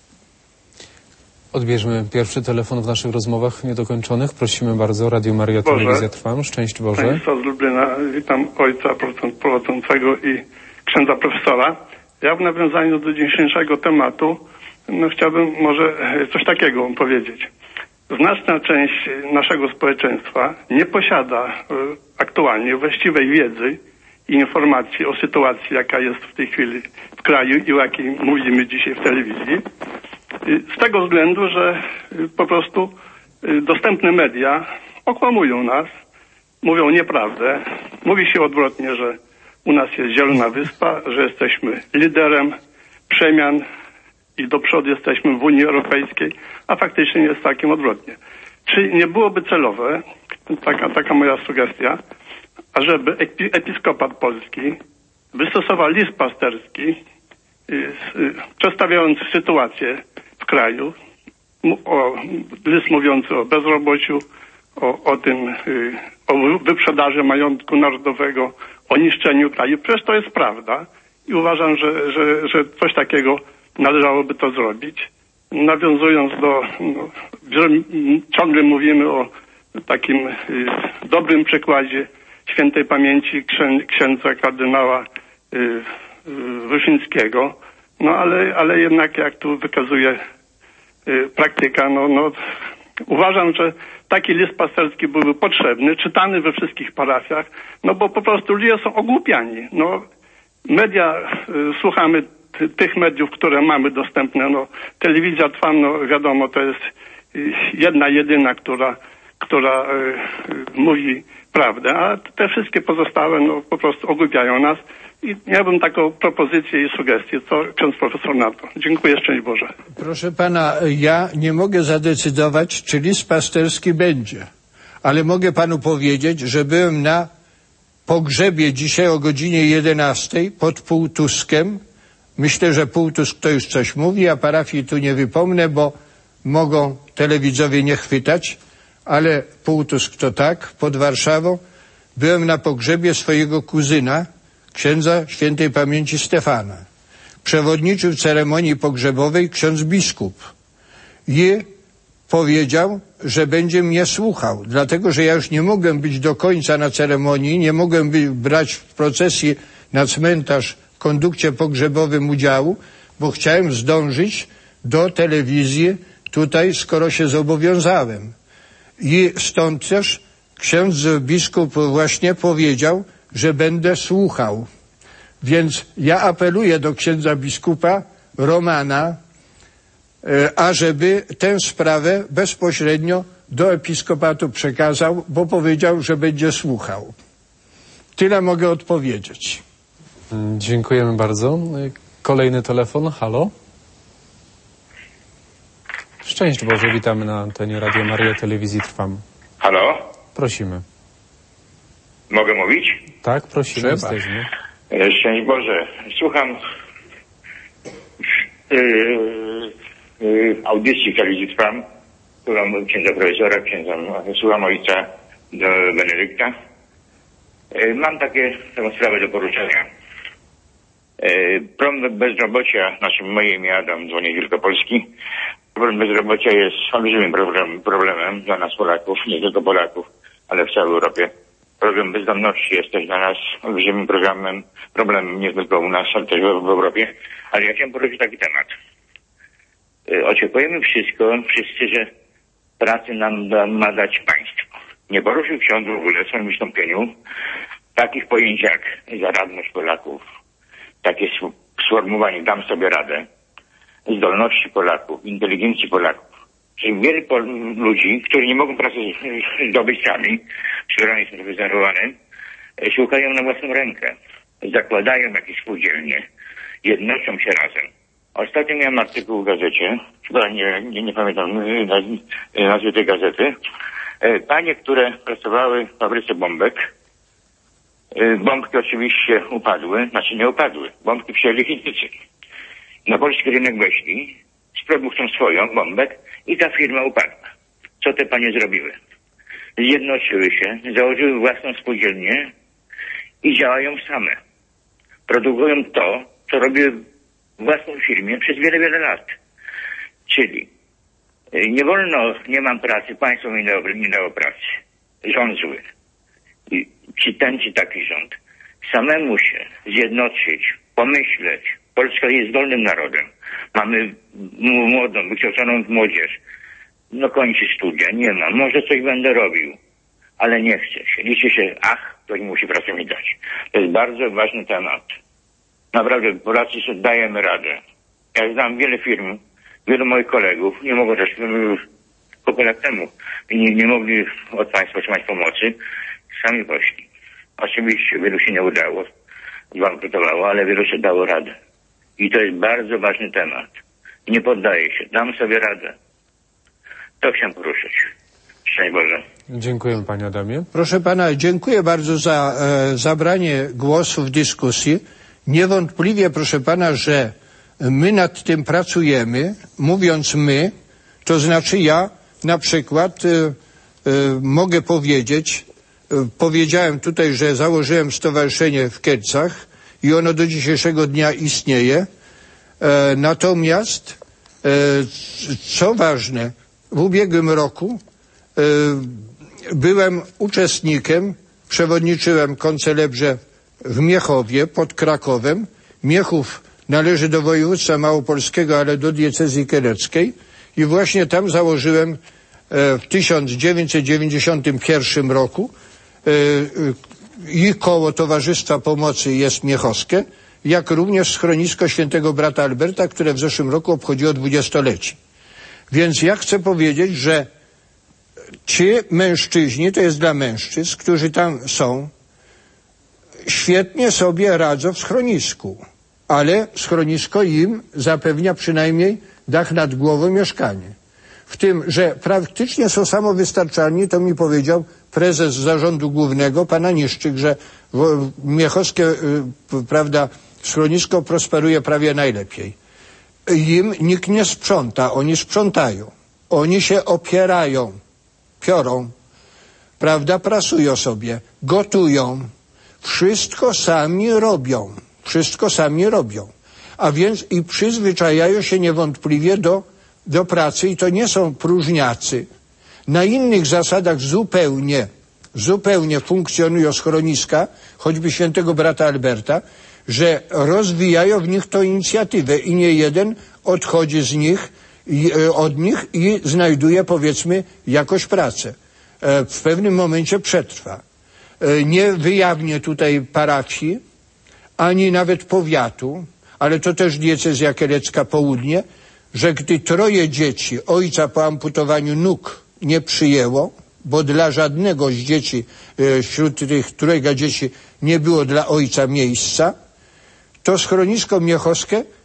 Odbierzmy pierwszy telefon w naszych rozmowach niedokończonych. Prosimy bardzo, Radio Maria Telewizja Trwam. Szczęść Boże. Państwa z Lublina, witam ojca prowadzącego i księdza profesora. Ja w nawiązaniu do dzisiejszego tematu chciałbym może coś takiego powiedzieć. Znaczna część naszego społeczeństwa nie posiada aktualnie właściwej wiedzy i informacji o sytuacji, jaka jest w tej chwili w kraju i o jakiej mówimy dzisiaj w telewizji. Z tego względu, że po prostu dostępne media okłamują nas, mówią nieprawdę. Mówi się odwrotnie, że u nas jest zielona wyspa, że jesteśmy liderem przemian i do przodu jesteśmy w Unii Europejskiej, a faktycznie jest takim odwrotnie. Czy nie byłoby celowe, taka moja sugestia, ażeby episkopat polski wystosował list pasterski przedstawiający sytuację w kraju, list mówiący o bezrobociu, o wyprzedaży majątku narodowego, o niszczeniu kraju. Przecież to jest prawda i uważam, że coś takiego należałoby to zrobić. Nawiązując ciągle mówimy o takim dobrym przykładzie świętej pamięci księdza kardynała Wyszyńskiego, no ale jednak jak tu wykazuje praktyka, uważam, że taki list pasterski byłby potrzebny, czytany we wszystkich parafiach, no bo po prostu ludzie są ogłupiani. No, media, słuchamy tych mediów, które mamy dostępne, telewizja Trwam, wiadomo, to jest jedna, jedyna, która mówi prawdę, a te wszystkie pozostałe, po prostu ogłupiają nas. I miałbym taką propozycję i sugestię, co ksiądz profesor na to. Dziękuję, szczęść Boże. Proszę pana, ja nie mogę zadecydować, czy list pasterski będzie, ale mogę panu powiedzieć, że byłem na pogrzebie dzisiaj o godzinie 11 pod Półtuskiem. Myślę, że Półtusk to już coś mówi, a parafii tu nie wypomnę, bo mogą telewidzowie nie chwytać, ale Półtusk to tak, pod Warszawą. Byłem na pogrzebie swojego kuzyna, księdza świętej pamięci Stefana. Przewodniczył ceremonii pogrzebowej ksiądz biskup i powiedział, że będzie mnie słuchał, dlatego że ja już nie mogłem być do końca na ceremonii, nie mogłem brać w procesji na cmentarz w kondukcie pogrzebowym udziału, bo chciałem zdążyć do telewizji tutaj, skoro się zobowiązałem. I stąd też ksiądz biskup właśnie powiedział, że będę słuchał. Więc ja apeluję do księdza biskupa Romana, ażeby tę sprawę bezpośrednio do episkopatu przekazał, bo powiedział, że będzie słuchał. Tyle mogę odpowiedzieć. Dziękujemy bardzo. Kolejny telefon. Halo? Szczęść Boże, witamy na antenie Radio Maryja, telewizji Trwam. Halo? Prosimy. Mogę mówić? Tak, prosimy, Trzeba. jesteśmy. Szczęść Boże. Słucham audycji telewizji Trwam. Słucham księdza profesora, słucham ojca Benedykta. Mam taką sprawę do poruszenia. Problem bezrobocia, moje imię Adam, dzwonię z Wielkopolski. Problem bezrobocia jest olbrzymim problemem dla nas Polaków, nie tylko Polaków, ale w całej Europie. Problem bezdomności jest też dla nas olbrzymim problemem nie tylko u nas, ale też w Europie. Ale ja chciałem poruszyć taki temat. Oczekujemy wszyscy, że pracy nam ma dać państwo. Nie poruszył ksiądz w ogóle w swoim wystąpieniu takich pojęć jak zaradność Polaków, takie sformułowanie dam sobie radę, zdolności Polaków, inteligencji Polaków. Czyli wiele ludzi, którzy nie mogą pracy zdobyć sami, przyrząd jest wyzerowany, szukają na własną rękę, zakładają jakieś spółdzielnie, jednoczą się razem. Ostatnio miałem artykuł w gazecie, chyba nie pamiętam nazwy tej gazety. Panie, które pracowały w fabryce bombek, bombki oczywiście upadły, znaczy nie upadły, bombki przyjęli Chińczycy. Na polski rynek weszli z produkcją swoją bombek i ta firma upadła. Co te panie zrobiły? Zjednoczyły się, założyły własną spółdzielnię i działają same. Produkują to, co robiły w własnej firmie przez wiele, wiele lat. Czyli nie wolno, nie mam pracy, państwo mi nie dało pracy. Rząd zły. Czy ten, czy taki rząd. Samemu się zjednoczyć, pomyśleć. Polska jest wolnym narodem. Mamy młodą, wykształconą młodzież. No kończy studia, nie ma. Może coś będę robił, ale nie chcę się. Liczy się, ktoś musi pracę mi dać. To jest bardzo ważny temat. Naprawdę, Polacy sobie dajemy radę. Ja znam wiele firm, wielu moich kolegów, nie mogło też kilka lat temu, nie mogli od państwa otrzymać pomocy, sami poszli. Oczywiście wielu się nie udało, zbankrutowało, ale wielu się dało radę. I to jest bardzo ważny temat. Nie poddaję się, dam sobie radę. To chciałem poruszyć. Szczęść Boże. Dziękujemy panie Adamie. Proszę pana, dziękuję bardzo za zabranie głosu w dyskusji. Niewątpliwie, proszę pana, że my nad tym pracujemy. Mówiąc my, to znaczy ja na przykład mogę powiedzieć, powiedziałem tutaj, że założyłem stowarzyszenie w Kielcach i ono do dzisiejszego dnia istnieje. Natomiast, co ważne, w ubiegłym roku byłem uczestnikiem, przewodniczyłem koncelebrze w Miechowie pod Krakowem. Miechów należy do województwa małopolskiego, ale do diecezji kieleckiej i właśnie tam założyłem w 1991 roku i koło Towarzystwa Pomocy jest miechowskie, jak również schronisko Świętego Brata Alberta, które w zeszłym roku obchodziło 20-lecie. Więc ja chcę powiedzieć, że ci mężczyźni, to jest dla mężczyzn, którzy tam są, świetnie sobie radzą w schronisku, ale schronisko im zapewnia przynajmniej dach nad głową, mieszkanie. W tym, że praktycznie są samowystarczalni, to mi powiedział prezes zarządu głównego, pana Niszczyk, że miechowskie, prawda, schronisko prosperuje prawie najlepiej. Im nikt nie sprząta, oni sprzątają. Oni się opierają, piorą, prawda, prasują sobie, gotują. Wszystko sami robią. Wszystko sami robią. A więc i przyzwyczajają się niewątpliwie do pracy i to nie są próżniacy. Na innych zasadach zupełnie funkcjonują schroniska, choćby Świętego Brata Alberta, że rozwijają w nich tą inicjatywę i nie jeden odchodzi od nich i znajduje, powiedzmy, jakoś pracę. W pewnym momencie przetrwa. Nie wyjawnię tutaj parafii, ani nawet powiatu, ale to też diecezja kielecka południe, że gdy 3 dzieci ojca po amputowaniu nóg nie przyjęło, bo dla żadnego z dzieci, wśród tych 3 dzieci nie było dla ojca miejsca, to schronisko miechowskie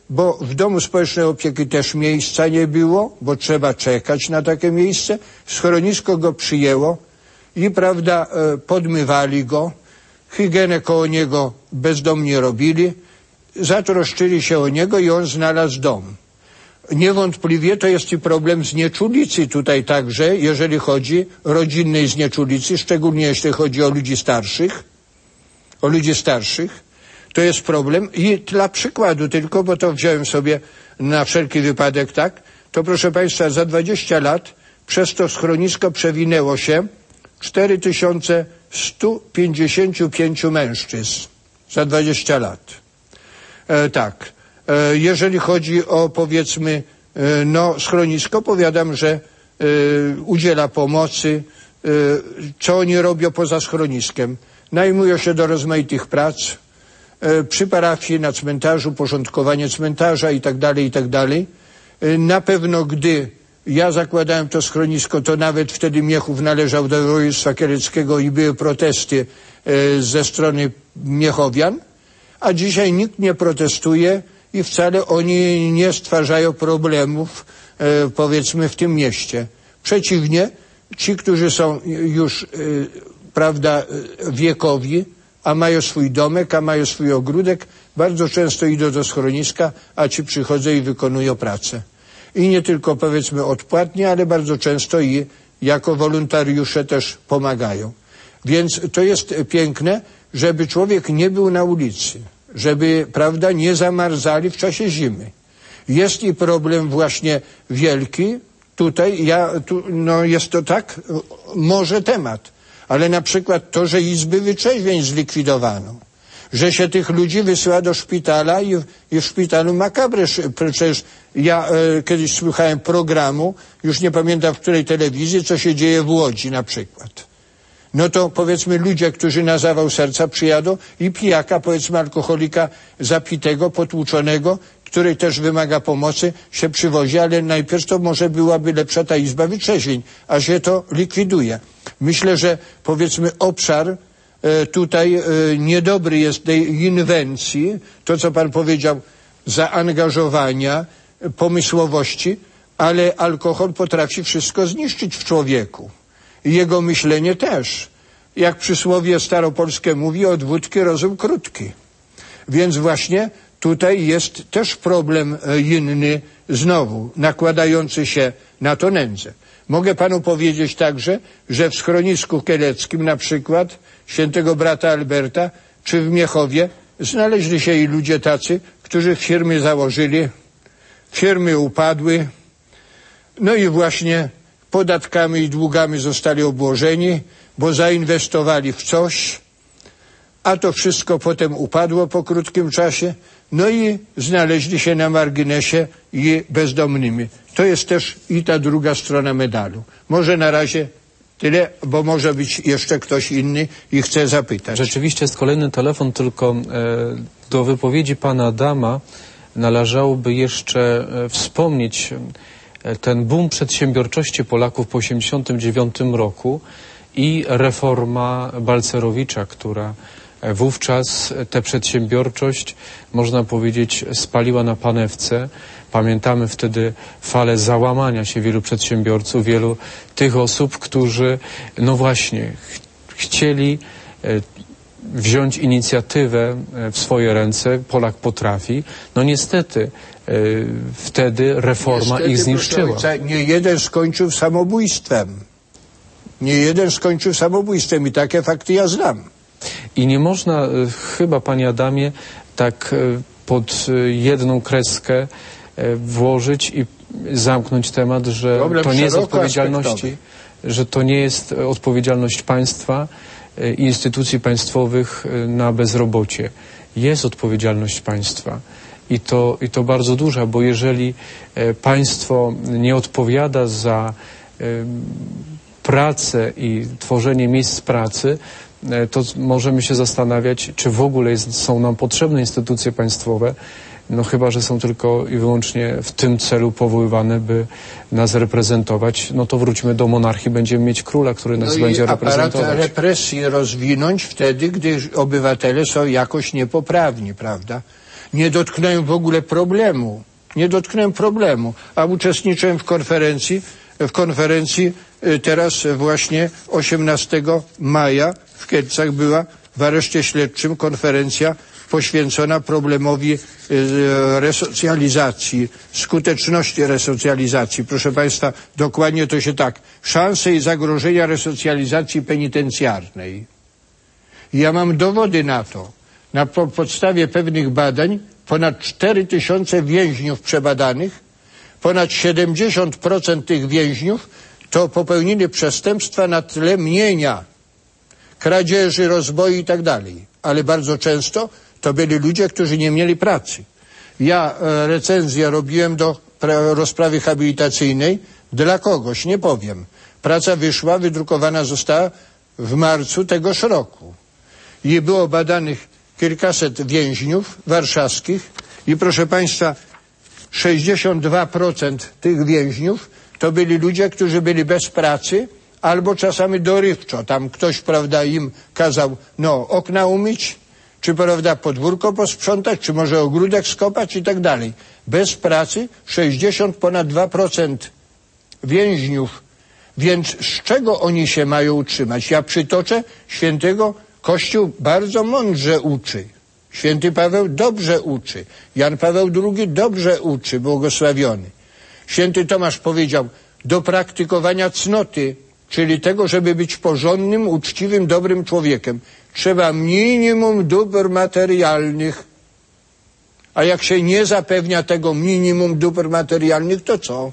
bo w domu społecznej opieki też miejsca nie było, bo trzeba czekać na takie miejsce. Schronisko go przyjęło i, prawda, podmywali go, higienę koło niego bezdomni robili, zatroszczyli się o niego i on znalazł dom. Niewątpliwie to jest i problem znieczulicy tutaj także, jeżeli chodzi o rodzinnej znieczulicy, szczególnie jeśli chodzi o ludzi starszych, to jest problem. I dla przykładu tylko, bo to wziąłem sobie na wszelki wypadek, tak, to proszę Państwa, za 20 lat przez to schronisko przewinęło się 4155 mężczyzn za 20 lat. Tak. Jeżeli chodzi o, powiedzmy, schronisko, powiadam, że udziela pomocy. Co oni robią poza schroniskiem? Najmują się do rozmaitych prac przy parafii, na cmentarzu, porządkowanie cmentarza i tak dalej. Na pewno, gdy ja zakładałem to schronisko, to nawet wtedy Miechów należał do województwa kieleckiego i były protesty ze strony Miechowian, a dzisiaj nikt nie protestuje i wcale oni nie stwarzają problemów, powiedzmy, w tym mieście. Przeciwnie, ci, którzy są już, prawda, wiekowi, a mają swój domek, a mają swój ogródek, bardzo często idą do schroniska, a ci przychodzą i wykonują pracę. I nie tylko, powiedzmy, odpłatnie, ale bardzo często i jako wolontariusze też pomagają. Więc to jest piękne, żeby człowiek nie był na ulicy, żeby, prawda, nie zamarzali w czasie zimy. Jest i problem właśnie wielki. Tutaj jest to tak, może temat, ale na przykład to, że izby wyczeźwień zlikwidowano, że się tych ludzi wysyła do szpitala i w szpitalu makabrę. Przecież ja kiedyś słuchałem programu, już nie pamiętam w której telewizji, co się dzieje w Łodzi na przykład. No to powiedzmy ludzie, którzy na zawał serca przyjadą i pijaka, powiedzmy alkoholika zapitego, potłuczonego, który też wymaga pomocy, się przywozi, ale najpierw to może byłaby lepsza ta izba wyczeźwień, a się to likwiduje. Myślę, że powiedzmy obszar tutaj niedobry jest tej inwencji, to co pan powiedział, zaangażowania, pomysłowości, ale alkohol potrafi wszystko zniszczyć w człowieku. I jego myślenie też. Jak przysłowie staropolskie mówi, od wódki rozum krótki. Więc właśnie tutaj jest też problem inny, znowu, nakładający się na to nędzę. Mogę panu powiedzieć także, że w schronisku kieleckim, na przykład świętego brata Alberta, czy w Miechowie, znaleźli się i ludzie tacy, którzy firmy założyli, firmy upadły, no i właśnie podatkami i długami zostali obłożeni, bo zainwestowali w coś, a to wszystko potem upadło po krótkim czasie, no i znaleźli się na marginesie i bezdomnymi. To jest też i ta druga strona medalu. Może na razie tyle, bo może być jeszcze ktoś inny i chcę zapytać. Rzeczywiście jest kolejny telefon, tylko do wypowiedzi pana Adama należałoby jeszcze wspomnieć ten boom przedsiębiorczości Polaków po 1989 roku i reforma Balcerowicza, która wówczas tę przedsiębiorczość, można powiedzieć, spaliła na panewce. Pamiętamy wtedy falę załamania się wielu przedsiębiorców, wielu tych osób, którzy, no właśnie, chcieli wziąć inicjatywę w swoje ręce. Polak potrafi. No niestety wtedy reforma ich zniszczyła. Ojca, nie jeden skończył samobójstwem. Nie jeden skończył samobójstwem i takie fakty ja znam. I nie można chyba, panie Adamie, tak pod jedną kreskę włożyć i zamknąć temat, że to nie jest odpowiedzialności, że to nie jest odpowiedzialność państwa i instytucji państwowych na bezrobocie. Jest odpowiedzialność państwa i to bardzo duża, bo jeżeli państwo nie odpowiada za pracę i tworzenie miejsc pracy, to możemy się zastanawiać, czy w ogóle są nam potrzebne instytucje państwowe, no chyba że są tylko i wyłącznie w tym celu powoływane, by nas reprezentować. No to wróćmy do monarchii, będziemy mieć króla, który nas będzie reprezentować. Aparat represji rozwinąć wtedy, gdy obywatele są jakoś niepoprawni, prawda? nie dotknąłem w ogóle problemu. Nie dotknąłem problemu, a uczestniczyłem w konferencji teraz właśnie 18 maja w Kielcach była w areszcie śledczym konferencja poświęcona problemowi resocjalizacji, skuteczności resocjalizacji. Proszę Państwa, dokładnie to się tak. Szanse i zagrożenia resocjalizacji penitencjarnej. I ja mam dowody na to. Na podstawie pewnych badań ponad 4000 więźniów przebadanych, ponad 70% tych więźniów to popełnili przestępstwa na tle mienia, kradzieży, rozboju i tak dalej. Ale bardzo często to byli ludzie, którzy nie mieli pracy. Ja recenzję robiłem do rozprawy habilitacyjnej dla kogoś, nie powiem. Praca wyszła, wydrukowana została w marcu tegoż roku. I było badanych kilkaset więźniów warszawskich i proszę Państwa, 62% tych więźniów to byli ludzie, którzy byli bez pracy albo czasami dorywczo. Tam ktoś, prawda, im kazał okna umyć, czy, prawda, podwórko posprzątać, czy może ogródek skopać i tak dalej. Bez pracy 62% więźniów. Więc z czego oni się mają utrzymać? Ja przytoczę świętego Kościół bardzo mądrze uczy. Święty Paweł dobrze uczy. Jan Paweł II dobrze uczy, błogosławiony. Święty Tomasz powiedział, do praktykowania cnoty, czyli tego, żeby być porządnym, uczciwym, dobrym człowiekiem, trzeba minimum dóbr materialnych. A jak się nie zapewnia tego minimum dóbr materialnych, to co?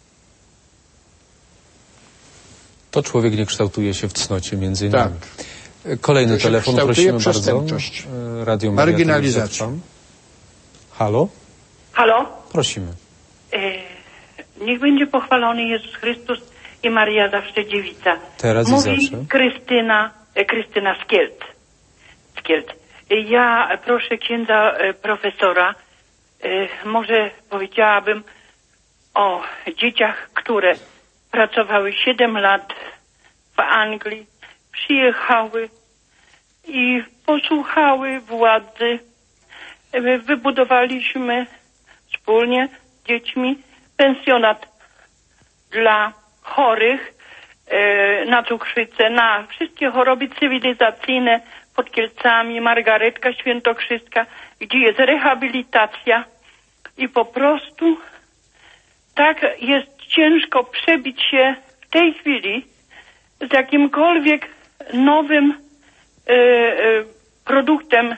To człowiek nie kształtuje się w cnocie, między innymi. Tak. Kolejny telefon, prosimy bardzo. Przestępczość. Radio Marginalizacja. Halo? Halo? Prosimy. Niech będzie pochwalony Jezus Chrystus i Maria zawsze dziewica. Teraz Mówi i zawsze. Krystyna z Kielc. Ja proszę księdza profesora, może powiedziałabym o dzieciach, które pracowały 7 lat w Anglii, przyjechały i posłuchały władzy. Wybudowaliśmy wspólnie z dziećmi pensjonat dla chorych na cukrzycę, na wszystkie choroby cywilizacyjne pod Kielcami, Margaretka Świętokrzyska, gdzie jest rehabilitacja i po prostu tak jest ciężko przebić się w tej chwili z jakimkolwiek nowym produktem,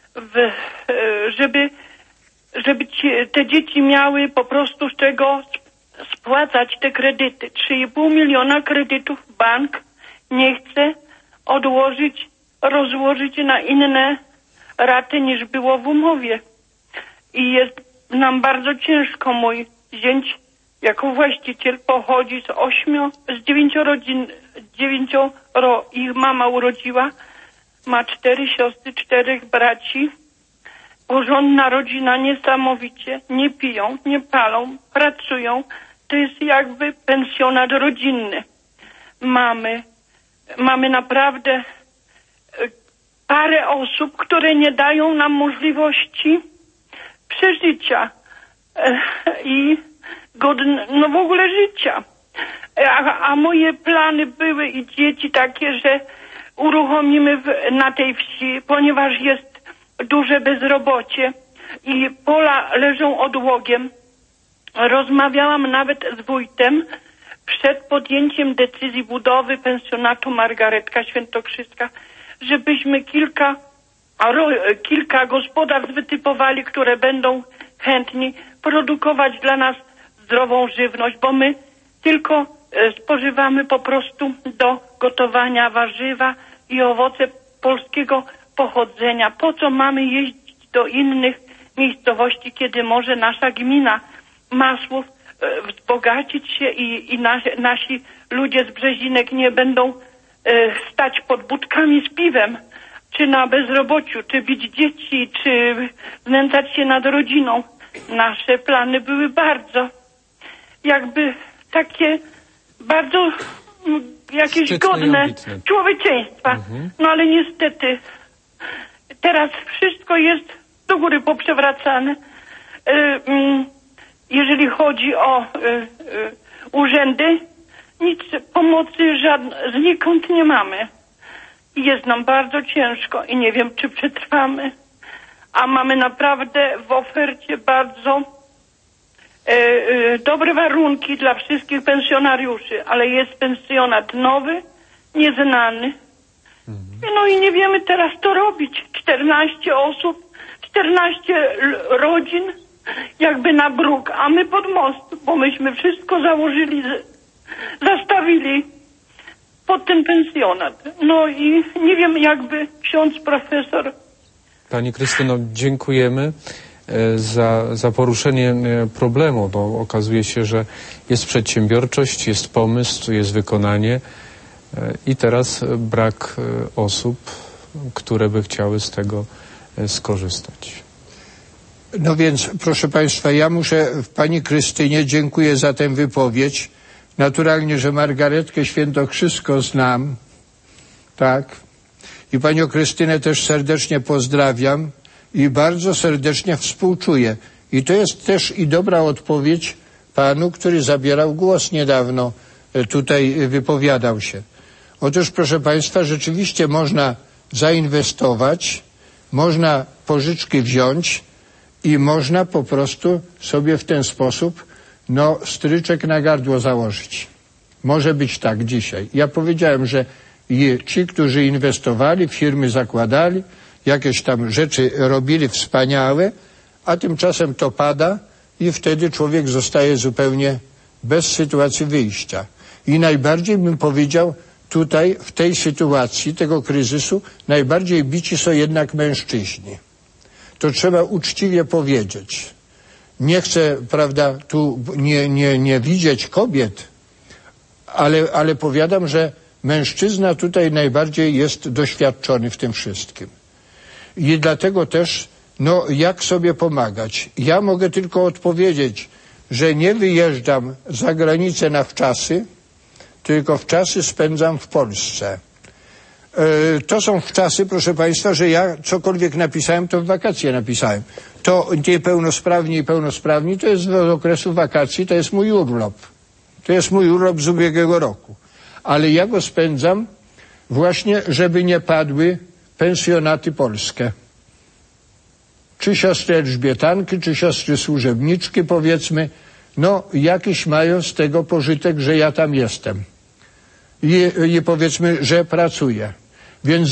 żeby te dzieci miały po prostu z czego spłacać te kredyty. 3,5 miliona kredytów bank nie chce rozłożyć na inne raty niż było w umowie. I jest nam bardzo ciężko. Mój zięć jako właściciel pochodzi z 9 rodzin, 9 ich mama urodziła, ma 4 siostry, 4 braci. Porządna rodzina, niesamowicie, nie piją, nie palą, pracują. To jest jakby pensjonat rodzinny. Mamy naprawdę parę osób, które nie dają nam możliwości przeżycia i w ogóle życia. A moje plany były i dzieci takie, że uruchomimy na tej wsi, ponieważ jest duże bezrobocie i pola leżą odłogiem. Rozmawiałam nawet z wójtem przed podjęciem decyzji budowy pensjonatu Margaretka Świętokrzyska, żebyśmy kilka gospodarstw wytypowali, które będą chętni produkować dla nas zdrową żywność, bo my tylko spożywamy po prostu do gotowania warzywa i owoce polskiego pochodzenia. Po co mamy jeździć do innych miejscowości, kiedy może nasza gmina Masłów wzbogacić się i nasi ludzie z Brzezinek nie będą stać pod budkami z piwem, czy na bezrobociu, czy bić dzieci, czy znęcać się nad rodziną. Nasze plany były bardzo takie bardzo jakieś szczytne godne człowieczeństwa. No ale niestety teraz wszystko jest do góry poprzewracane. Jeżeli chodzi o urzędy, nic pomocy znikąd nie mamy. Jest nam bardzo ciężko i nie wiem, czy przetrwamy. A mamy naprawdę w ofercie bardzo dobre warunki dla wszystkich pensjonariuszy, ale jest pensjonat nowy, nieznany. No i nie wiemy teraz co robić. 14 osób, 14 rodzin jakby na bruk, a my pod most, bo myśmy wszystko założyli, zastawili pod ten pensjonat. No i nie wiem, jakby ksiądz profesor. Pani Krystyno, dziękujemy za poruszenie problemu. No, okazuje się, że jest przedsiębiorczość, jest pomysł, jest wykonanie i teraz brak osób, które by chciały z tego skorzystać. No więc, proszę Państwa, ja muszę Pani Krystynie dziękuję za tę wypowiedź. Naturalnie, że Margaretkę Świętokrzysko znam, tak? I Panią Krystynę też serdecznie pozdrawiam i bardzo serdecznie współczuję. I to jest też i dobra odpowiedź Panu, który zabierał głos niedawno, tutaj wypowiadał się. Otóż, proszę Państwa, rzeczywiście można zainwestować, można pożyczki wziąć i można po prostu sobie w ten sposób stryczek na gardło założyć. Może być tak dzisiaj. Ja powiedziałem, że ci, którzy inwestowali, firmy zakładali, jakieś tam rzeczy robili wspaniałe, a tymczasem to pada i wtedy człowiek zostaje zupełnie bez sytuacji wyjścia. I najbardziej bym powiedział, tutaj w tej sytuacji tego kryzysu najbardziej bici są jednak mężczyźni. To trzeba uczciwie powiedzieć. Nie chcę, prawda, tu nie widzieć kobiet, ale powiadam, że mężczyzna tutaj najbardziej jest doświadczony w tym wszystkim. I dlatego też, jak sobie pomagać? Ja mogę tylko odpowiedzieć, że nie wyjeżdżam za granicę na wczasy, tylko wczasy spędzam w Polsce. To są wczasy, proszę Państwa, że ja cokolwiek napisałem, to w wakacje napisałem. To niepełnosprawni i pełnosprawni to jest z okresu wakacji, to jest mój urlop. To jest mój urlop z ubiegłego roku. Ale ja go spędzam właśnie, żeby nie padły pensjonaty polskie. Czy siostry Elżbietanki, czy siostry służebniczki, powiedzmy, jakiś mają z tego pożytek, że ja tam jestem. I powiedzmy, że pracuję. Więc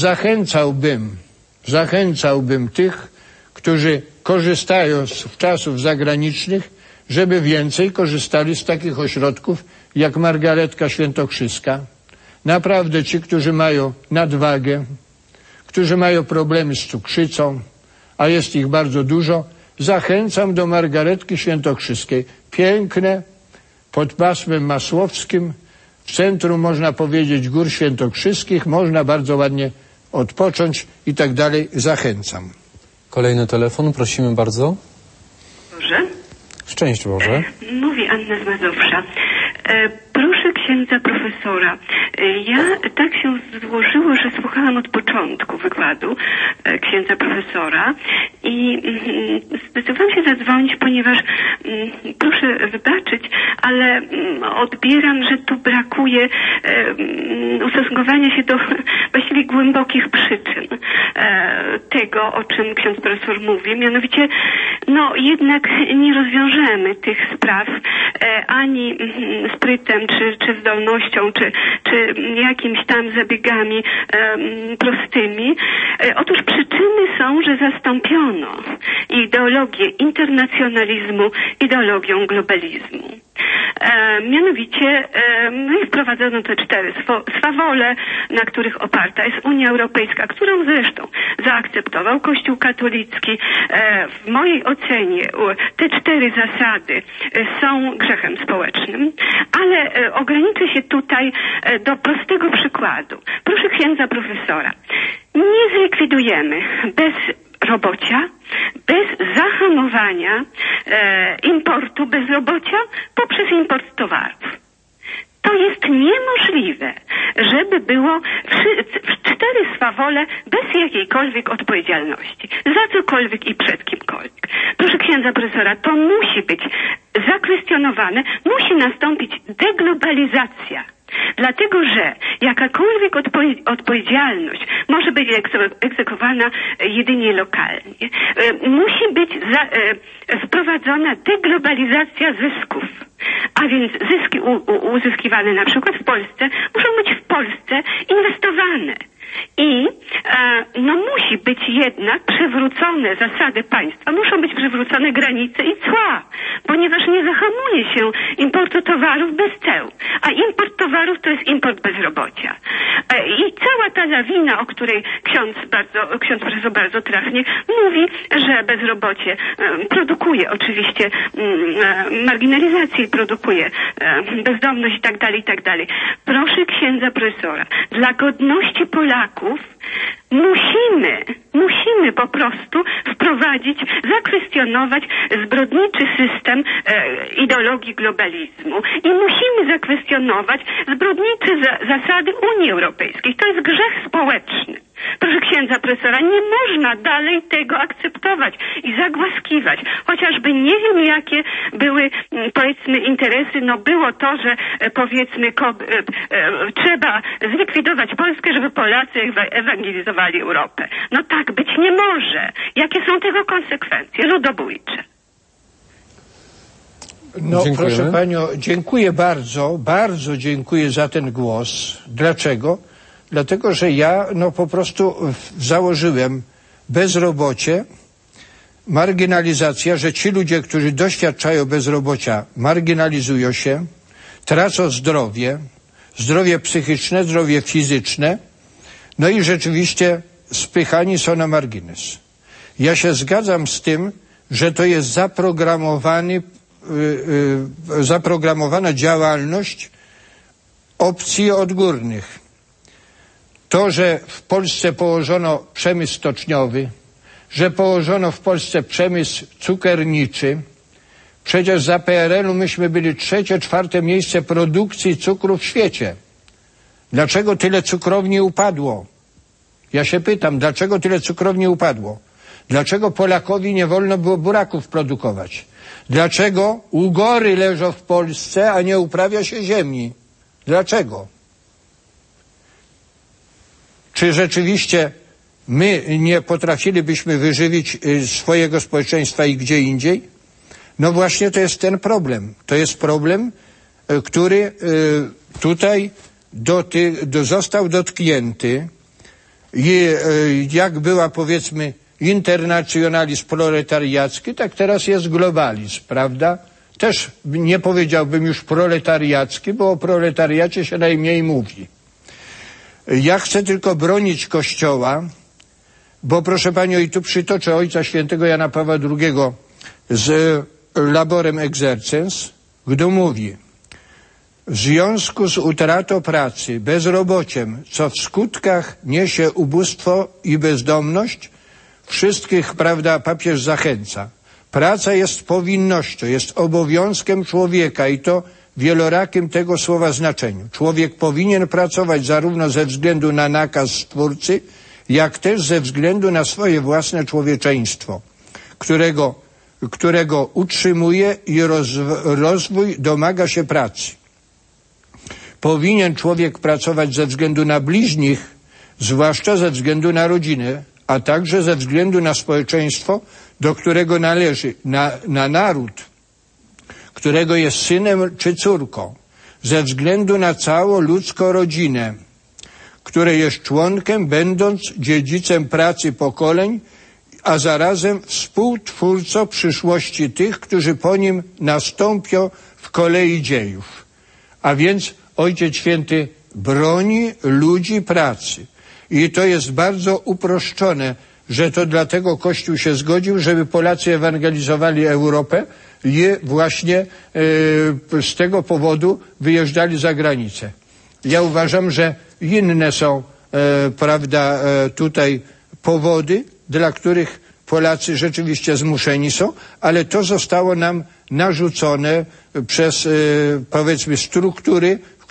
zachęcałbym tych, którzy korzystają z czasów zagranicznych, żeby więcej korzystali z takich ośrodków jak Margaretka Świętokrzyska. Naprawdę ci, którzy mają nadwagę, którzy mają problemy z cukrzycą, a jest ich bardzo dużo, zachęcam do Margaretki Świętokrzyskiej. Piękne, pod pasmem masłowskim, w centrum, można powiedzieć, Gór Świętokrzyskich, można bardzo ładnie odpocząć i tak dalej. Zachęcam. Kolejny telefon, prosimy bardzo. Boże? Szczęść Boże. Mówi Anna z Mazowsza. Proszę księdza profesora, ja tak się złożyło, że słuchałam od początku wykładu księdza profesora i zdecydowałam się zadzwonić, ponieważ proszę wybaczyć, ale odbieram, że tu brakuje ustosunkowania się do właściwie głębokich przyczyn tego, o czym ksiądz profesor mówi. Mianowicie, jednak nie rozwiążemy tych spraw ani sprytem, czy zdolnością, czy jakimiś tam zabiegami prostymi. Otóż przyczyny są, że zastąpiono ideologię internacjonalizmu ideologią globalizmu. Mianowicie i wprowadzono te 4 swawole, na których oparta jest Unia Europejska, którą zresztą zaakceptował Kościół katolicki. W mojej ocenie te 4 zasady są grzechem społecznym, ale ograniczę się tutaj do prostego przykładu. Proszę księdza profesora, nie zlikwidujemy bezrobocia, bez zahamowania importu bezrobocia poprzez import towarów. To jest niemożliwe. żeby było cztery swawole bez jakiejkolwiek odpowiedzialności. Za cokolwiek i przed kimkolwiek. Proszę księdza profesora, to musi być zakwestionowane, musi nastąpić deglobalizacja. Dlatego, że jakakolwiek odpowiedzialność może być egzekwowana jedynie lokalnie. Musi być wprowadzona deglobalizacja zysków. A więc zyski uzyskiwane na przykład w Polsce muszą być w Polsce inwestowane. I musi być jednak przywrócone zasady państwa, muszą być przywrócone granice i cła, ponieważ nie zahamuje się importu towarów bez ceł, a import towarów to jest import bezrobocia. I cała ta lawina, o której ksiądz profesor bardzo trafnie mówi, że bezrobocie produkuje oczywiście marginalizację, produkuje bezdomność i tak dalej. Proszę księdza profesora, dla godności Polaków musimy po prostu wprowadzić, zakwestionować zbrodniczy system ideologii globalizmu i musimy zakwestionować zbrodnicze zasady Unii Europejskiej. To jest grzech społeczny. Proszę księdza profesora, nie można dalej tego akceptować i zagłaskiwać. Chociażby nie wiem, jakie były, powiedzmy, interesy. Było to, że powiedzmy trzeba zlikwidować Polskę, żeby Polacy ewangelizowali Europę. Tak być nie może. Jakie są tego konsekwencje ludobójcze? Proszę panią, dziękuję bardzo dziękuję za ten głos. Dlaczego? Dlatego, że ja po prostu założyłem bezrobocie, marginalizacja, że ci ludzie, którzy doświadczają bezrobocia, marginalizują się, tracą zdrowie psychiczne, zdrowie fizyczne, i rzeczywiście spychani są na margines. Ja się zgadzam z tym, że to jest zaprogramowana działalność opcji odgórnych. To, że w Polsce położono przemysł stoczniowy, że położono w Polsce przemysł cukierniczy, przecież za PRL-u myśmy byli 3., 4. miejsce produkcji cukru w świecie. Dlaczego tyle cukrowni upadło? Ja się pytam, dlaczego tyle cukrowni upadło? Dlaczego Polakowi nie wolno było buraków produkować? Dlaczego ugory leżą w Polsce, a nie uprawia się ziemi? Dlaczego? Czy rzeczywiście my nie potrafilibyśmy wyżywić swojego społeczeństwa i gdzie indziej? Właśnie to jest ten problem. To jest problem, który tutaj został dotknięty i jak była, powiedzmy, internacjonalizm proletariacki, tak teraz jest globalizm, prawda? Też nie powiedziałbym już proletariacki, bo o proletariacie się najmniej mówi. Ja chcę tylko bronić Kościoła, bo proszę panią, i tu przytoczę Ojca Świętego Jana Pawła II z Laborem Exercens, gdy mówi: w związku z utratą pracy, bezrobociem, co w skutkach niesie ubóstwo i bezdomność, wszystkich, prawda, papież zachęca. Praca jest powinnością, jest obowiązkiem człowieka i to wielorakim tego słowa znaczeniu. Człowiek powinien pracować zarówno ze względu na nakaz Stwórcy, jak też ze względu na swoje własne człowieczeństwo, którego utrzymuje i rozwój domaga się pracy. Powinien człowiek pracować ze względu na bliźnich, zwłaszcza ze względu na rodzinę, a także ze względu na społeczeństwo, do którego należy, na naród, którego jest synem czy córką, ze względu na całą ludzką rodzinę, której jest członkiem, będąc dziedzicem pracy pokoleń, a zarazem współtwórcą przyszłości tych, którzy po nim nastąpią w kolei dziejów. A więc Ojciec Święty broni ludzi pracy. I to jest bardzo uproszczone, że to dlatego Kościół się zgodził, żeby Polacy ewangelizowali Europę i właśnie z tego powodu wyjeżdżali za granicę. Ja uważam, że inne są, prawda, tutaj powody, dla których Polacy rzeczywiście zmuszeni są, ale to zostało nam narzucone przez, powiedzmy, struktury, w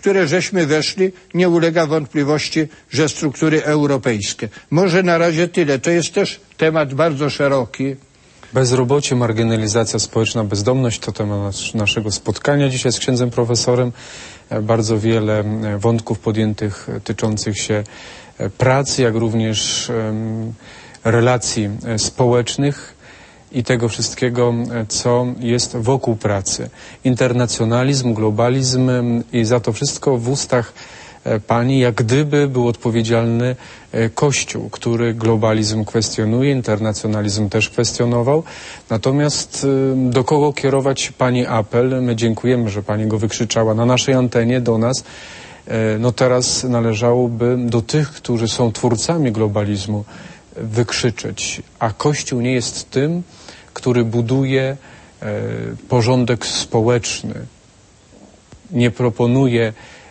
które żeśmy weszli, nie ulega wątpliwości, że struktury europejskie. Może na razie tyle. To jest też temat bardzo szeroki. Bezrobocie, marginalizacja społeczna, bezdomność to temat naszego spotkania dzisiaj z księdzem profesorem. Bardzo wiele wątków podjętych tyczących się pracy, jak również relacji społecznych i tego wszystkiego, co jest wokół pracy. Internacjonalizm, globalizm i za to wszystko w ustach pani jak gdyby był odpowiedzialny Kościół, który globalizm kwestionuje, internacjonalizm też kwestionował. Natomiast do kogo kierować pani apel? My dziękujemy, że pani go wykrzyczała na naszej antenie, do nas. No teraz należałoby do tych, którzy są twórcami globalizmu, wykrzyczeć. A Kościół nie jest tym, który buduje porządek społeczny. Nie proponuje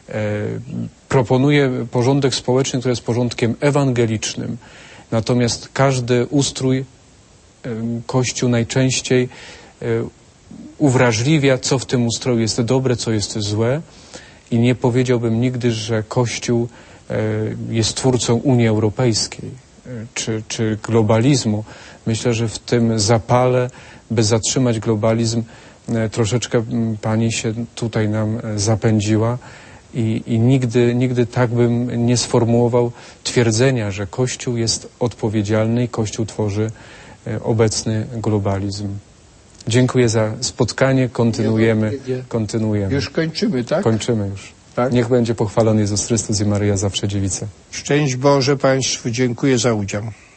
porządek społeczny, który jest porządkiem ewangelicznym. Natomiast każdy ustrój Kościół najczęściej uwrażliwia, co w tym ustroju jest dobre, co jest złe. I nie powiedziałbym nigdy, że Kościół jest twórcą Unii Europejskiej czy globalizmu. Myślę, że w tym zapale, by zatrzymać globalizm, troszeczkę pani się tutaj nam zapędziła i nigdy tak bym nie sformułował twierdzenia, że Kościół jest odpowiedzialny i Kościół tworzy obecny globalizm. Dziękuję za spotkanie. Kontynuujemy. Już kończymy, tak? Kończymy już. Tak? Niech będzie pochwalony Jezus Chrystus i Maryja zawsze dziewica. Szczęść Boże Państwu. Dziękuję za udział.